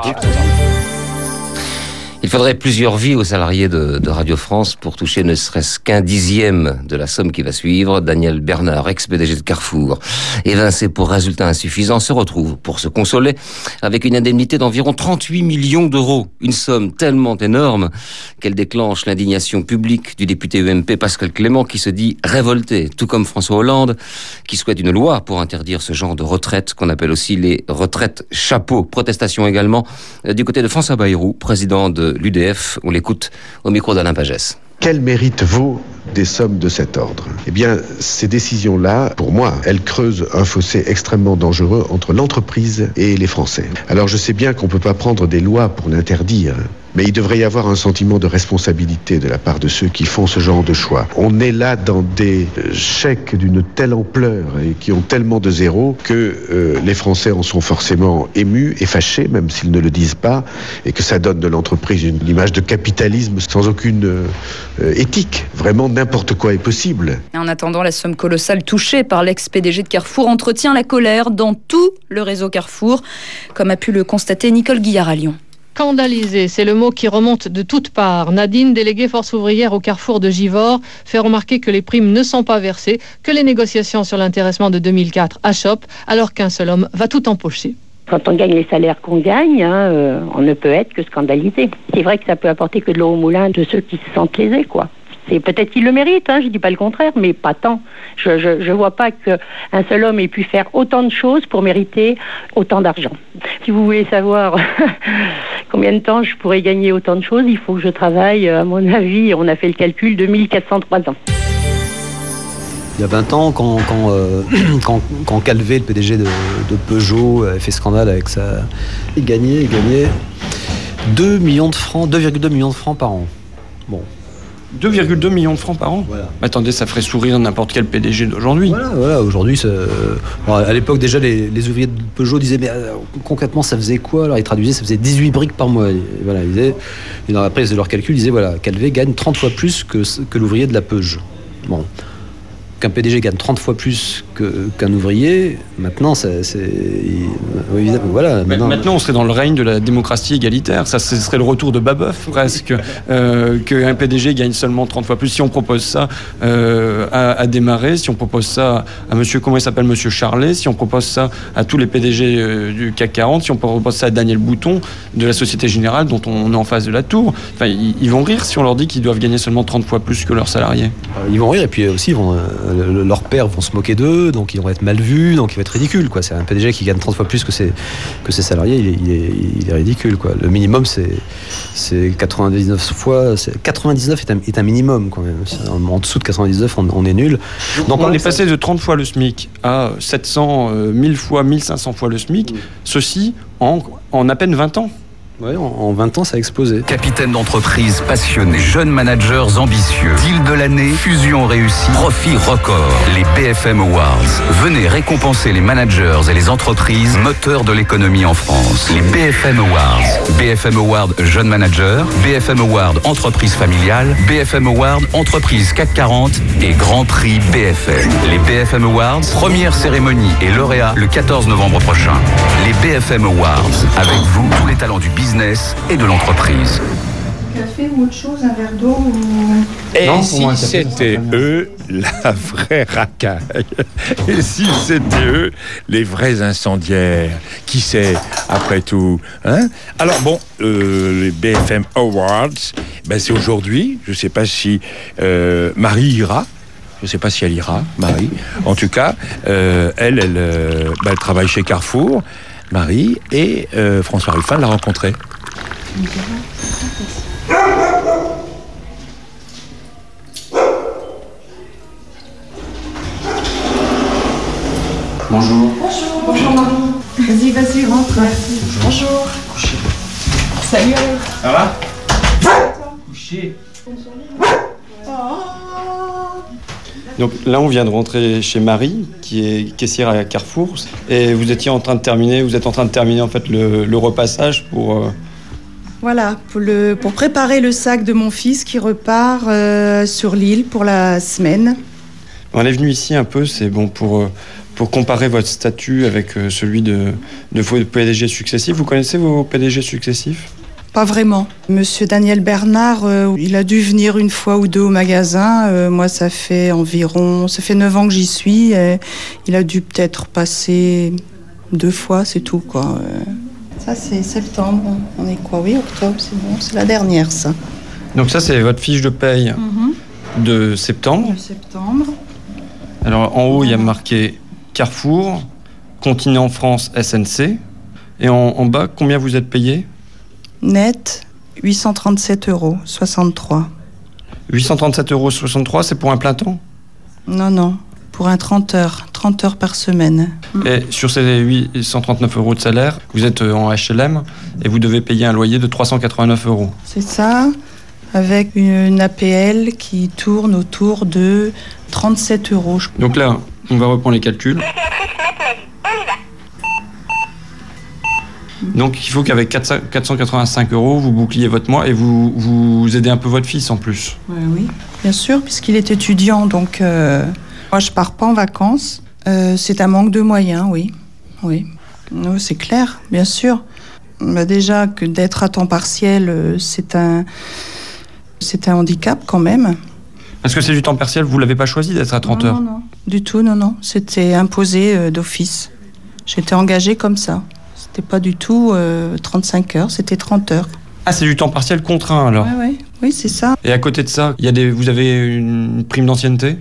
Il faudrait plusieurs vies aux salariés de, de Radio France pour toucher ne serait-ce qu'un dixième de la somme qui va suivre. Daniel Bernard, ex-P D G de Carrefour, évincé pour résultats insuffisants, se retrouve pour se consoler avec une indemnité d'environ trente-huit millions d'euros. Une somme tellement énorme qu'elle déclenche l'indignation publique du député U M P Pascal Clément qui se dit révolté, tout comme François Hollande qui souhaite une loi pour interdire ce genre de retraite qu'on appelle aussi les retraites chapeau. Protestation également du côté de François Bayrou, président de l'U D F. On l'écoute au micro d'Alain Pagès. Quel mérite vaut des sommes de cet ordre ? Eh bien, ces décisions-là, pour moi, elles creusent un fossé extrêmement dangereux entre l'entreprise et les Français. Alors, je sais bien qu'on ne peut pas prendre des lois pour l'interdire, mais il devrait y avoir un sentiment de responsabilité de la part de ceux qui font ce genre de choix. On est là dans des chèques d'une telle ampleur et qui ont tellement de zéros que euh, les Français en sont forcément émus et fâchés, même s'ils ne le disent pas, et que ça donne de l'entreprise une image de capitalisme sans aucune euh, éthique. Vraiment, n'importe quoi est possible. En attendant, la somme colossale touchée par l'ex-P D G de Carrefour entretient la colère dans tout le réseau Carrefour, comme a pu le constater Nicole Guillard à Lyon. Scandalisé, c'est le mot qui remonte de toutes parts. Nadine, déléguée force ouvrière au Carrefour de Givors, fait remarquer que les primes ne sont pas versées, que les négociations sur l'intéressement de deux mille quatre achoppent, alors qu'un seul homme va tout empocher. Quand on gagne les salaires qu'on gagne, hein, euh, on ne peut être que scandalisé. C'est vrai que ça peut apporter que de l'eau au moulin de ceux qui se sentent lésés, quoi. C'est peut-être qu'ils le méritent, hein, je dis pas le contraire, mais pas tant. Je, je, je vois pas qu'un seul homme ait pu faire autant de choses pour mériter autant d'argent. Si vous voulez savoir combien de temps je pourrais gagner autant de choses, il faut que je travaille, à mon avis, on a fait le calcul, deux mille quatre cent trois ans. Il y a vingt ans, quand, quand, euh, quand, quand Calvet, le P D G de, de Peugeot, avait fait scandale avec sa... Il gagnait, il gagnait deux millions de francs, deux virgule deux millions de francs par an. Bon. deux virgule deux millions de francs par an. Voilà. Attendez, ça ferait sourire n'importe quel P D G d'aujourd'hui. Voilà, voilà aujourd'hui, ça... bon, à l'époque déjà, les, les ouvriers de Peugeot disaient, mais euh, concrètement, ça faisait quoi ? Alors ils traduisaient, ça faisait dix-huit briques par mois. Et, voilà, ils disaient, et dans, après, ils faisaient leur calcul, ils disaient, voilà, Calvet gagne trente fois plus que, que l'ouvrier de la Peugeot. Bon. Qu'un P D G gagne trente fois plus que, qu'un ouvrier, maintenant, ça, c'est... Oui, voilà, maintenant... maintenant, on serait dans le règne de la démocratie égalitaire. Ça, ce serait le retour de Babeuf, presque, euh, qu'un P D G gagne seulement trente fois plus. Si on propose ça euh, à, à Desmarais, si on propose ça à monsieur, comment il s'appelle, monsieur Charlet, si on propose ça à tous les P D G euh, du C A C quarante, si on propose ça à Daniel Bouton, de la Société Générale, dont on est en face de la tour, enfin, ils, ils vont rire si on leur dit qu'ils doivent gagner seulement trente fois plus que leurs salariés. Ils vont rire, et puis aussi, ils vont... Euh, leurs pères vont se moquer d'eux, donc ils vont être mal vus, donc ils vont être ridicules, quoi. C'est un P D G qui gagne trente fois plus que ses, que ses salariés, il est, il, est, il est ridicule, quoi. Le minimum, c'est, c'est quatre-vingt-dix-neuf fois... C'est, quatre-vingt-dix-neuf est un, est un minimum, quand même. En, en dessous de quatre-vingt-dix-neuf, on, on est nul. Donc on est passé de trente fois le SMIC à sept cents, euh, mille fois, mille cinq cents fois le SMIC, mmh. Ceci en, en à peine vingt ans. Ouais, en vingt ans, ça a explosé. Capitaine d'entreprise passionné, jeunes managers ambitieux, deal de l'année, fusion réussie, profit record. Les B F M Awards. Venez récompenser les managers et les entreprises moteurs de l'économie en France. Les B F M Awards. B F M Award Jeune Manager, B F M Award Entreprise Familiale, B F M Award Entreprise C A C quarante et Grand Prix B F M. Les B F M Awards, première cérémonie et lauréat le quatorze novembre prochain. Les B F M Awards. Avec vous, tous les talents du business et de l'entreprise. Café ou autre chose, un verre d'eau ou... Et non, si c'était eux, la vraie racaille. Et si c'était eux, les vrais incendiaires. Qui sait, après tout, hein? Alors bon, euh, les B F M Awards, ben c'est aujourd'hui. Je ne sais pas si euh, Marie ira. Je ne sais pas si elle ira, Marie. En tout cas, euh, elle, elle, euh, bah, elle travaille chez Carrefour, Marie, et euh, François Ruffin l'a rencontrée. Bonjour. Bonjour. Bonjour Marie. Vas-y, vas-y, rentre. Bonjour. Bonjour. Salut Alex. Ça va? Couché. Donc là, on vient de rentrer chez Marie, qui est caissière à Carrefour, et vous étiez en train de terminer, vous êtes en train de terminer en fait le, le repassage pour. Euh... Voilà, pour, le, pour préparer le sac de mon fils qui repart euh, sur l'île pour la semaine. On est venu ici un peu, c'est bon pour. Euh, Pour comparer votre statut avec euh, celui de, de vos P D G successifs. Vous connaissez vos P D G successifs? Pas vraiment. Monsieur Daniel Bernard, euh, il a dû venir une fois ou deux au magasin. Euh, moi, ça fait environ... Ça fait neuf ans que j'y suis. Et il a dû peut-être passer deux fois, c'est tout, quoi. Euh, ça, c'est septembre. On est quoi? Oui, octobre, c'est bon. C'est la dernière, ça. Donc ça, c'est votre fiche de paye mm-hmm. de septembre. De septembre. Alors, en haut, il y a marqué Carrefour, Continent France S N C. Et en, en bas, combien vous êtes payé? Net, huit cent trente-sept euros soixante-trois. huit cent trente-sept euros soixante-trois, c'est pour un plein temps? Non, non, pour un trente heures. trente heures par semaine. Et sur ces huit cent trente-neuf euros de salaire, vous êtes en H L M et vous devez payer un loyer de trois cent quatre-vingt-neuf euros. C'est ça, avec une A P L qui tourne autour de trente-sept euros. Donc là, on va reprendre les calculs. Donc il faut qu'avec quatre cent quatre-vingt-cinq euros, vous boucliez votre mois et vous, vous aidez un peu votre fils en plus. Oui, oui, bien sûr, puisqu'il est étudiant. Donc euh, moi, je pars pas en vacances. Euh, c'est un manque de moyens, oui. Oui, oui, c'est clair, bien sûr. Bah déjà, que d'être à temps partiel, c'est un, c'est un handicap quand même. Est-ce que c'est du temps partiel? Vous l'avez pas choisi d'être à trente non, heures? Non, non, du tout, non, non. C'était imposé euh, d'office. J'étais engagée comme ça. C'était pas du tout euh, trente-cinq heures, c'était trente heures. Ah, c'est du temps partiel contraint alors? Oui, oui, oui, c'est ça. Et à côté de ça, il y a des, vous avez une prime d'ancienneté?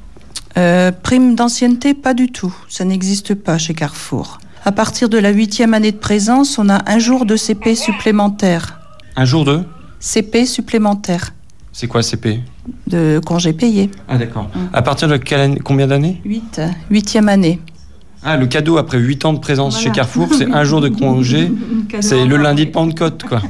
euh, Prime d'ancienneté, pas du tout. Ça n'existe pas chez Carrefour. À partir de la huitième année de présence, on a un jour de C P supplémentaire. Un jour de C P supplémentaire. C'est quoi C P? De congé payé. Ah d'accord. Hum. À partir de quelle année, combien d'années? Huit. Huitième année. Ah, le cadeau après huit ans de présence voilà. Chez Carrefour, c'est un jour de congé. C'est le lundi de Pentecôte, quoi.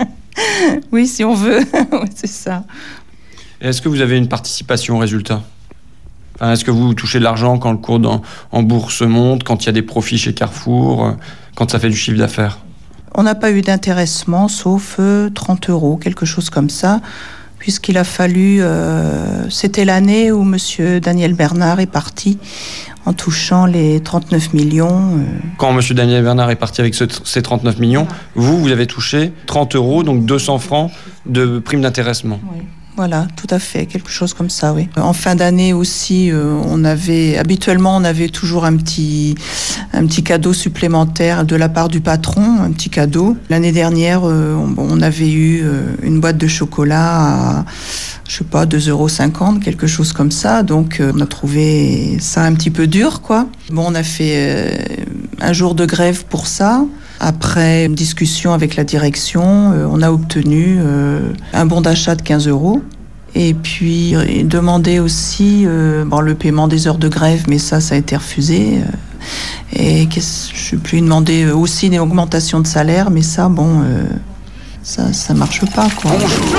Oui, si on veut. C'est ça. Et est-ce que vous avez une participation au résultat? Enfin, est-ce que vous touchez de l'argent quand le cours en, en bourse monte, quand il y a des profits chez Carrefour, quand ça fait du chiffre d'affaires? On n'a pas eu d'intéressement, sauf euh, trente euros, quelque chose comme ça, puisqu'il a fallu... Euh, c'était l'année où monsieur Daniel Bernard est parti en touchant les trente-neuf millions. Euh... Quand monsieur Daniel Bernard est parti avec ce, ces trente-neuf millions, voilà. vous, vous avez touché trente euros, donc deux cents francs de prime d'intéressement. Oui. Voilà, tout à fait, quelque chose comme ça, oui. En fin d'année aussi, euh, on avait, habituellement, on avait toujours un petit, un petit cadeau supplémentaire de la part du patron, un petit cadeau. L'année dernière, euh, on, on avait eu euh, une boîte de chocolat à, je sais pas, deux euros cinquante, quelque chose comme ça. Donc, euh, on a trouvé ça un petit peu dur, quoi. Bon, on a fait euh, un jour de grève pour ça. Après une discussion avec la direction, euh, on a obtenu euh, un bon d'achat de quinze euros. Et puis, euh, demander aussi euh, bon, le paiement des heures de grève, mais ça, ça a été refusé. Euh, et je ne sais plus, demander aussi une augmentation de salaire, mais ça, bon, euh, ça ne marche pas, quoi. Bonjour.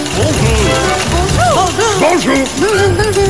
Bonjour. Bonjour.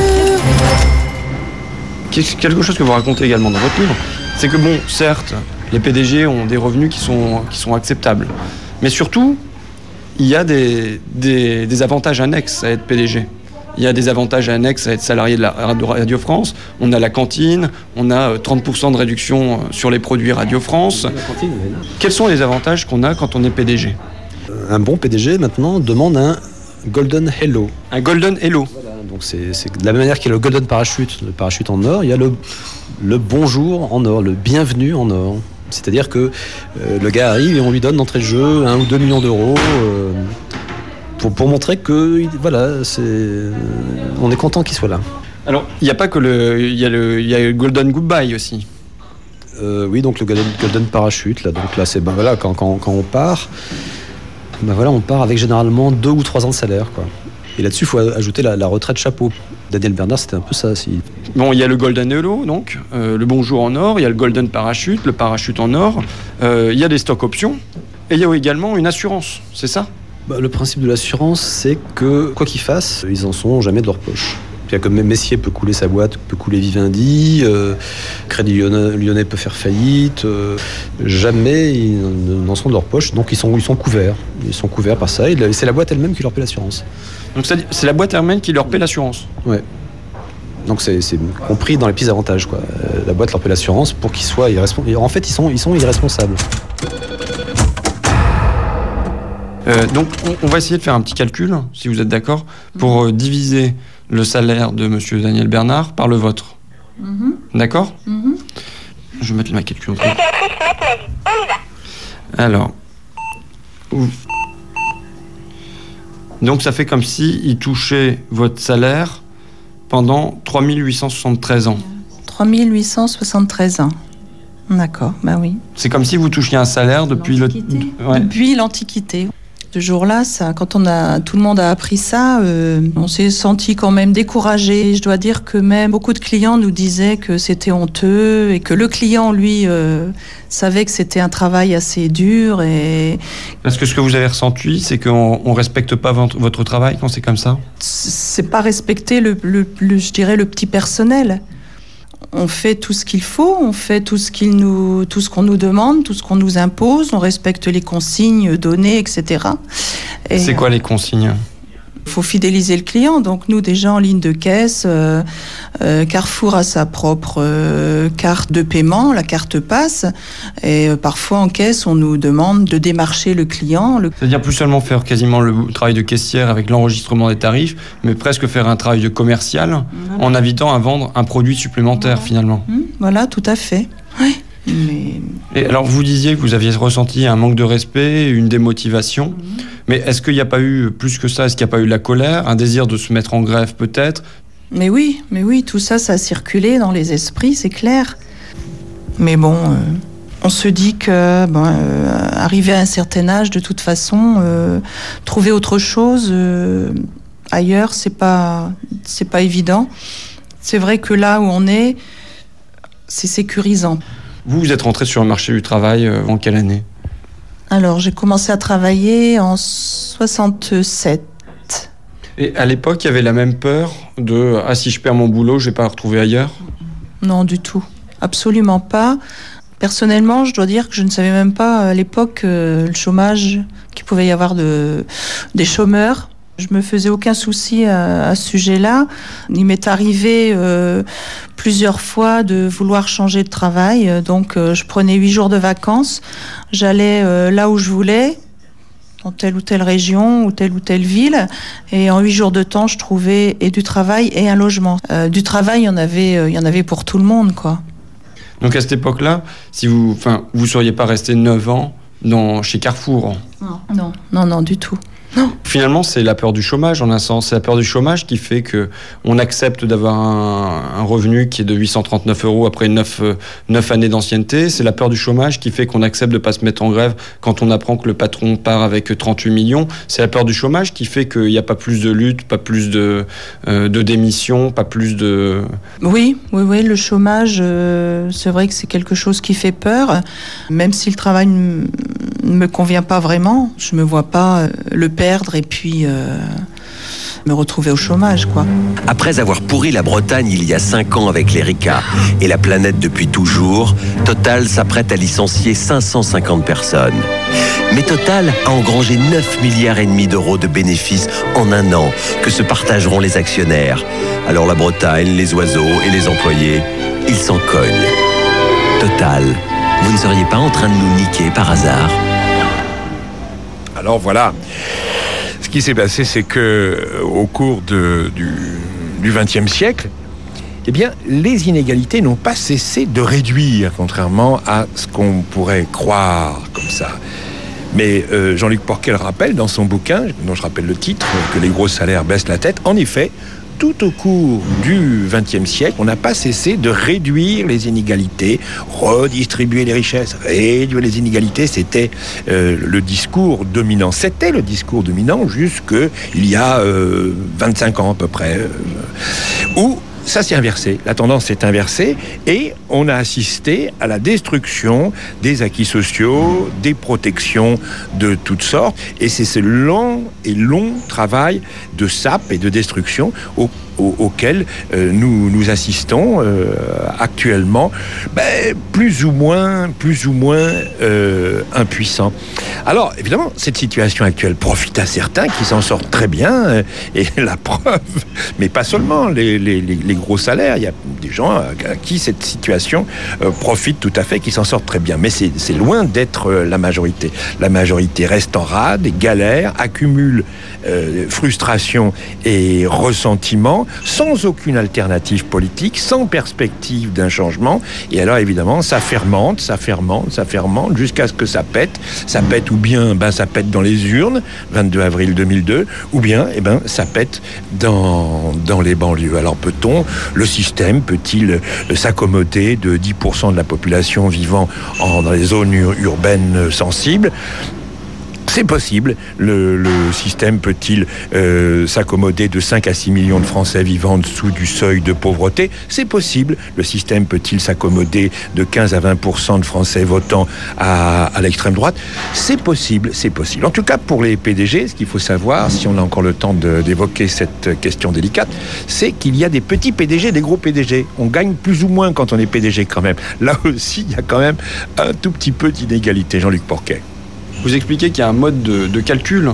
Quelque chose que vous racontez également dans votre livre, c'est que bon, certes, les P D G ont des revenus qui sont, qui sont acceptables. Mais surtout, il y a des, des, des avantages annexes à être P D G. Il y a des avantages annexes à être salarié de, la, de Radio France. On a la cantine, on a trente pour cent de réduction sur les produits Radio France. Quels sont les avantages qu'on a quand on est P D G? Un bon P D G, maintenant, demande un Golden Hello. Un Golden Hello. Voilà, donc c'est, c'est de la même manière qu'il y a le Golden Parachute, le parachute en or, il y a le, le bonjour en or, le bienvenue en or. C'est-à-dire que euh, le gars arrive et on lui donne d'entrée de jeu un ou deux millions d'euros euh, pour, pour montrer que voilà, c'est, euh, on est content qu'il soit là. Alors, il n'y a pas que le... Il y a le, il y a le Golden Goodbye aussi. Euh, oui, donc le Golden, golden Parachute, là, donc là, c'est, ben voilà, quand, quand, quand on part, ben voilà, on part avec généralement deux ou trois ans de salaire, quoi. Et là-dessus, il faut ajouter la, la retraite chapeau. Daniel Bernard, c'était un peu ça. Si... Bon, il y a le Golden Hello, donc, euh, le Bonjour en or, il y a le Golden Parachute, le Parachute en or, euh, il y a des stock options, et il y a également une assurance, c'est ça ? Bah, le principe de l'assurance, c'est que, quoi qu'ils fassent, ils en sont jamais de leur poche. Comme Messier peut couler sa boîte, peut couler Vivendi, euh, Crédit Lyonnais, Lyonnais peut faire faillite, euh, jamais ils n'en sont de leur poche, donc ils sont, ils sont couverts. Ils sont couverts par ça, et c'est la boîte elle-même qui leur paie l'assurance. Donc c'est la boîte elle-même qui leur paie l'assurance ? Ouais. Donc c'est, c'est compris dans les petits avantages, quoi. La boîte leur paie l'assurance pour qu'ils soient irresponsables. En fait, ils sont, ils sont irresponsables. Euh, donc on, on va essayer de faire un petit calcul, si vous êtes d'accord, pour euh, diviser le salaire de monsieur Daniel Bernard par le vôtre. Mm-hmm. D'accord ? Mm-hmm. Je vais mettre ma calculatrice. Alors. Ouf. Donc ça fait comme si il touchait votre salaire pendant trois mille huit cent soixante-treize ans. trois mille huit cent soixante-treize ans. D'accord, bah oui. C'est comme si vous touchiez un salaire depuis l'Antiquité. le... Ouais. Depuis l'Antiquité. Ce jour-là, ça, quand on a, tout le monde a appris ça, euh, on s'est senti quand même découragé. Je dois dire que même beaucoup de clients nous disaient que c'était honteux et que le client, lui, euh, savait que c'était un travail assez dur. Et... Parce que ce que vous avez ressenti, c'est qu'on ne respecte pas votre, votre travail quand c'est comme ça ? C'est pas respecter, le, le, le, je dirais, le petit personnel. On fait tout ce qu'il faut, on fait tout ce qu'il nous, tout ce qu'on nous demande, tout ce qu'on nous impose, on respecte les consignes données, et cetera. Et c'est quoi les consignes ? Il faut fidéliser le client. Donc nous, déjà en ligne de caisse, euh, euh, Carrefour a sa propre euh, carte de paiement, la carte passe. Et euh, parfois en caisse, on nous demande de démarcher le client. Le... C'est-à-dire plus seulement faire quasiment le travail de caissière avec l'enregistrement des tarifs, mais presque faire un travail de commercial, voilà, en invitant à vendre un produit supplémentaire, voilà, finalement. Mmh, voilà, tout à fait. Oui. Mais... Et alors vous disiez que vous aviez ressenti un manque de respect, une démotivation, mmh. mais est-ce qu'il n'y a pas eu plus que ça ? Est-ce qu'il n'y a pas eu de la colère, un désir de se mettre en grève peut-être ? Mais oui, mais oui, tout ça, ça a circulé dans les esprits, c'est clair. Mais bon, euh, on se dit que, bon, euh, arrivé à un certain âge, de toute façon, euh, trouver autre chose euh, ailleurs, c'est pas, c'est pas évident. C'est vrai que là où on est, c'est sécurisant. Vous, vous êtes rentré sur le marché du travail euh, en quelle année ? Alors, j'ai commencé à travailler en soixante-sept. Et à l'époque, il y avait la même peur de « Ah, si je perds mon boulot, je ne vais pas le retrouver ailleurs » ? Non, du tout. Absolument pas. Personnellement, je dois dire que je ne savais même pas à l'époque euh, le chômage, qu'il pouvait y avoir de, des chômeurs. Je me faisais aucun souci à, à ce sujet-là. Il m'est arrivé euh, plusieurs fois de vouloir changer de travail. Donc, euh, je prenais huit jours de vacances. J'allais euh, là où je voulais, dans telle ou telle région ou telle ou telle ville. Et en huit jours de temps, je trouvais et du travail et un logement. Euh, du travail, il y en avait, euh, il y en avait pour tout le monde, quoi. Donc, à cette époque-là, si vous, enfin, vous seriez pas resté neuf ans dans, chez Carrefour ? Non, non, non, non, du tout. Non. Finalement, c'est la peur du chômage, en un sens. C'est la peur du chômage qui fait qu'on accepte d'avoir un, un revenu qui est de huit cent trente-neuf euros après neuf, neuf années d'ancienneté. C'est la peur du chômage qui fait qu'on accepte de ne pas se mettre en grève quand on apprend que le patron part avec trente-huit millions. C'est la peur du chômage qui fait qu'il n'y a pas plus de lutte, pas plus de, euh, de démission, pas plus de... Oui, oui, oui, le chômage, euh, c'est vrai que c'est quelque chose qui fait peur. Même si le travail ne me convient pas vraiment, je ne me vois pas le perdre et puis euh, me retrouver au chômage, quoi. Après avoir pourri la Bretagne il y a cinq ans avec l'Erika et la planète depuis toujours, Total s'apprête à licencier cinq cent cinquante personnes. Mais Total a engrangé neuf milliards et demi d'euros de bénéfices en un an que se partageront les actionnaires. Alors la Bretagne, les oiseaux et les employés, ils s'en cognent. Total, vous ne seriez pas en train de nous niquer par hasard ? Alors voilà, ce qui s'est passé, c'est que au cours de, du, du vingtième siècle, eh bien, les inégalités n'ont pas cessé de réduire, contrairement à ce qu'on pourrait croire comme ça. Mais euh, Jean-Luc Porquet le rappelle dans son bouquin, dont je rappelle le titre, que les gros salaires baissent la tête. En effet, tout au cours du vingtième siècle, on n'a pas cessé de réduire les inégalités, redistribuer les richesses, réduire les inégalités. C'était euh, le discours dominant. C'était le discours dominant jusqu'il y a euh, vingt-cinq ans à peu près. Euh, où ça s'est inversé, la tendance s'est inversée et on a assisté à la destruction des acquis sociaux, des protections de toutes sortes. Et c'est ce lent et long travail de sape et de destruction au auquel euh, nous, nous assistons euh, actuellement, ben, plus ou moins, plus ou moins euh, impuissants. Alors, évidemment, cette situation actuelle profite à certains qui s'en sortent très bien, euh, et la preuve, mais pas seulement les, les, les, les gros salaires, il y a des gens à, à qui cette situation euh, profite tout à fait, qui s'en sortent très bien, mais c'est, c'est loin d'être euh, la majorité. La majorité reste en rade, galère, accumule euh, frustration et ressentiment, sans aucune alternative politique, sans perspective d'un changement. Et alors, évidemment, ça fermente, ça fermente, ça fermente, jusqu'à ce que ça pète. Ça pète ou bien, ben, ça pète dans les urnes, vingt-deux avril deux mille deux, ou bien, eh ben, ça pète dans, dans les banlieues. Alors, peut-on, le système peut-il s'accommoder de dix pour cent de la population vivant en, dans les zones ur- urbaines sensibles ? C'est possible. Le, le système peut-il euh, s'accommoder de cinq à six millions de Français vivant en dessous du seuil de pauvreté ? C'est possible. Le système peut-il s'accommoder de quinze à vingt pour cent de Français votant à, à l'extrême droite ? C'est possible, c'est possible. En tout cas, pour les P D G, ce qu'il faut savoir, si on a encore le temps de, d'évoquer cette question délicate, c'est qu'il y a des petits P D G, des gros P D G. On gagne plus ou moins quand on est P D G quand même. Là aussi, il y a quand même un tout petit peu d'inégalité. Jean-Luc Porquet. Vous expliquez qu'il y a un mode de, de calcul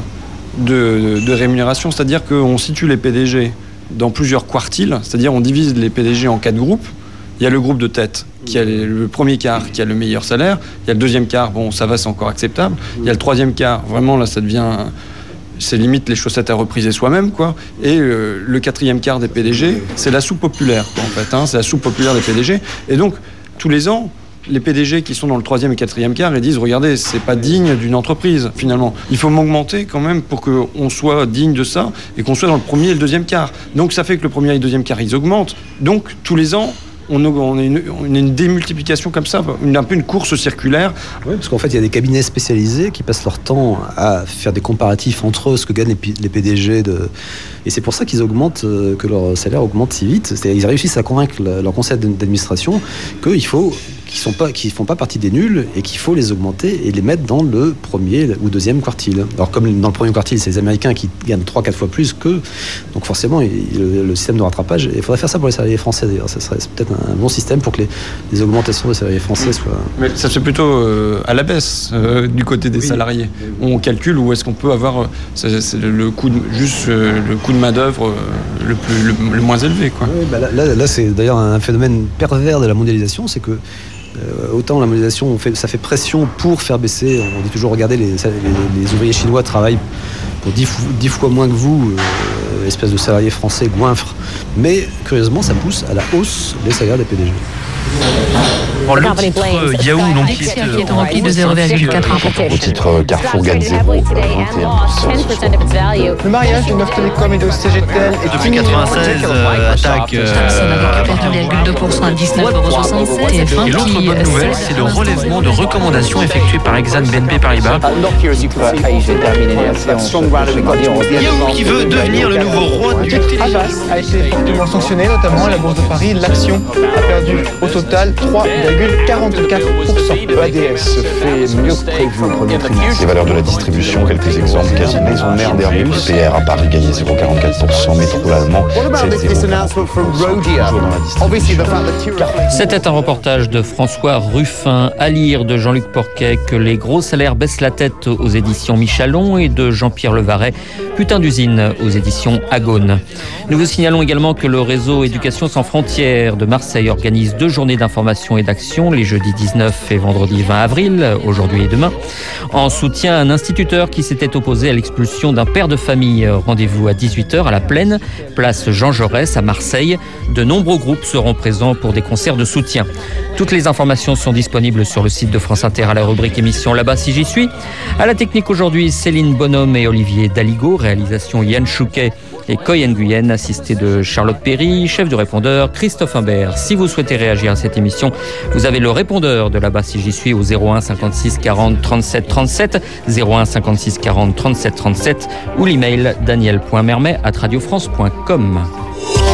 de, de, de rémunération, c'est-à-dire qu'on situe les P D G dans plusieurs quartiles, c'est-à-dire on divise les P D G en quatre groupes. Il y a le groupe de tête qui a le premier quart qui a le meilleur salaire, il y a le deuxième quart, bon ça va, c'est encore acceptable, il y a le troisième quart, vraiment là ça devient, c'est limite les chaussettes à repriser soi-même quoi, et euh, le quatrième quart des P D G, c'est la soupe populaire quoi, en fait, hein, c'est la soupe populaire des P D G, et donc tous les ans, les P D G qui sont dans le troisième et quatrième quart, ils disent, regardez, c'est pas digne d'une entreprise, finalement. Il faut m'augmenter quand même pour qu'on soit digne de ça et qu'on soit dans le premier et le deuxième quart. Donc ça fait que le premier et le deuxième quart, ils augmentent. Donc tous les ans, on a une, on a une démultiplication comme ça, une, un peu une course circulaire. Oui, parce qu'en fait, il y a des cabinets spécialisés qui passent leur temps à faire des comparatifs entre ce que gagnent les, les P D G. De... Et c'est pour ça qu'ils augmentent, que leur salaire augmente si vite. C'est-à-dire, ils réussissent à convaincre leur conseil d'administration qu'il faut... qui sont pas, qui font pas partie des nuls et qu'il faut les augmenter et les mettre dans le premier ou deuxième quartile. Alors comme dans le premier quartile, c'est les Américains qui gagnent trois à quatre fois plus qu'eux, donc forcément il, le, le système de rattrapage, il faudrait faire ça pour les salariés français d'ailleurs, ça serait peut-être un bon système pour que les, les augmentations des salariés français soient... Mais ça se fait plutôt euh, à la baisse euh, du côté des oui. salariés. On calcule où est-ce qu'on peut avoir euh, c'est, c'est le coût de, juste euh, le coût de main d'œuvre euh, le, plus, le, le moins élevé quoi. Oui, bah là, là, là c'est d'ailleurs un phénomène pervers de la mondialisation, c'est que Euh, autant la mondialisation, on fait, ça fait pression pour faire baisser. On dit toujours, regardez, les, les, les ouvriers chinois travaillent pour dix, dix fois moins que vous, euh, espèce de salariés français goinfres. Mais curieusement, ça pousse à la hausse des salaires des P D G. Bon, le titre euh, Yahoo, donc, qui est euh, rempli de zéro virgule quatre pour cent. Au titre Carrefour gagne zéro, vingt et un pour cent. Le mariage de Neuf Télécom et de C G T L est depuis quatre-vingt-seize, euh, attaque euh, quatre virgule deux pour cent à dix-neuf euros soixante-sept. Et l'autre bonne nouvelle, c'est le relèvement de recommandations effectuées par Exane B N P Paribas. Yahoo qui veut devenir le nouveau roi du téléphone. A été fortement sanctionné, notamment à la Bourse de Paris. L'action a perdu au total trois virgule quarante-quatre pour cent. A D S fait mieux que prévu au premier trimestre. Les valeurs de la distribution, quelques exemples. Casino, Maison Mère d'Airbus. P R à Paris gagné zéro virgule quarante-quatre pour cent. Métropole allemand, sept virgule zéro pour cent. C'était un reportage de François Ruffin, à lire de Jean-Luc Porquet que les gros salaires baissent la tête aux éditions Michalon et de Jean-Pierre Levaret, Putain d'usine aux éditions Agone. Nous vous signalons également que le réseau Éducation sans frontières de Marseille organise deux journées d'information et d'action les jeudis dix-neuf et vendredi vingt avril, aujourd'hui et demain, en soutien à un instituteur qui s'était opposé à l'expulsion d'un père de famille. Rendez-vous à dix-huit heures à la Plaine, place Jean Jaurès à Marseille. De nombreux groupes seront présents pour des concerts de soutien. Toutes les informations sont disponibles sur le site de France Inter à la rubrique émission Là-bas si j'y suis. À la technique aujourd'hui, Céline Bonhomme et Olivier Daligo. Réalisation Yann Chouquet et Coy Nguyen, assisté de Charlotte Perry, chef du répondeur Christophe Imbert. Si vous souhaitez réagir à cette émission, vous avez le répondeur de là-bas si j'y suis au zéro un cinquante-six quarante trente-sept trente-sept, zéro un cinquante-six quarante trente-sept trente-sept ou l'email daniel point mermet arobase radiofrance point com.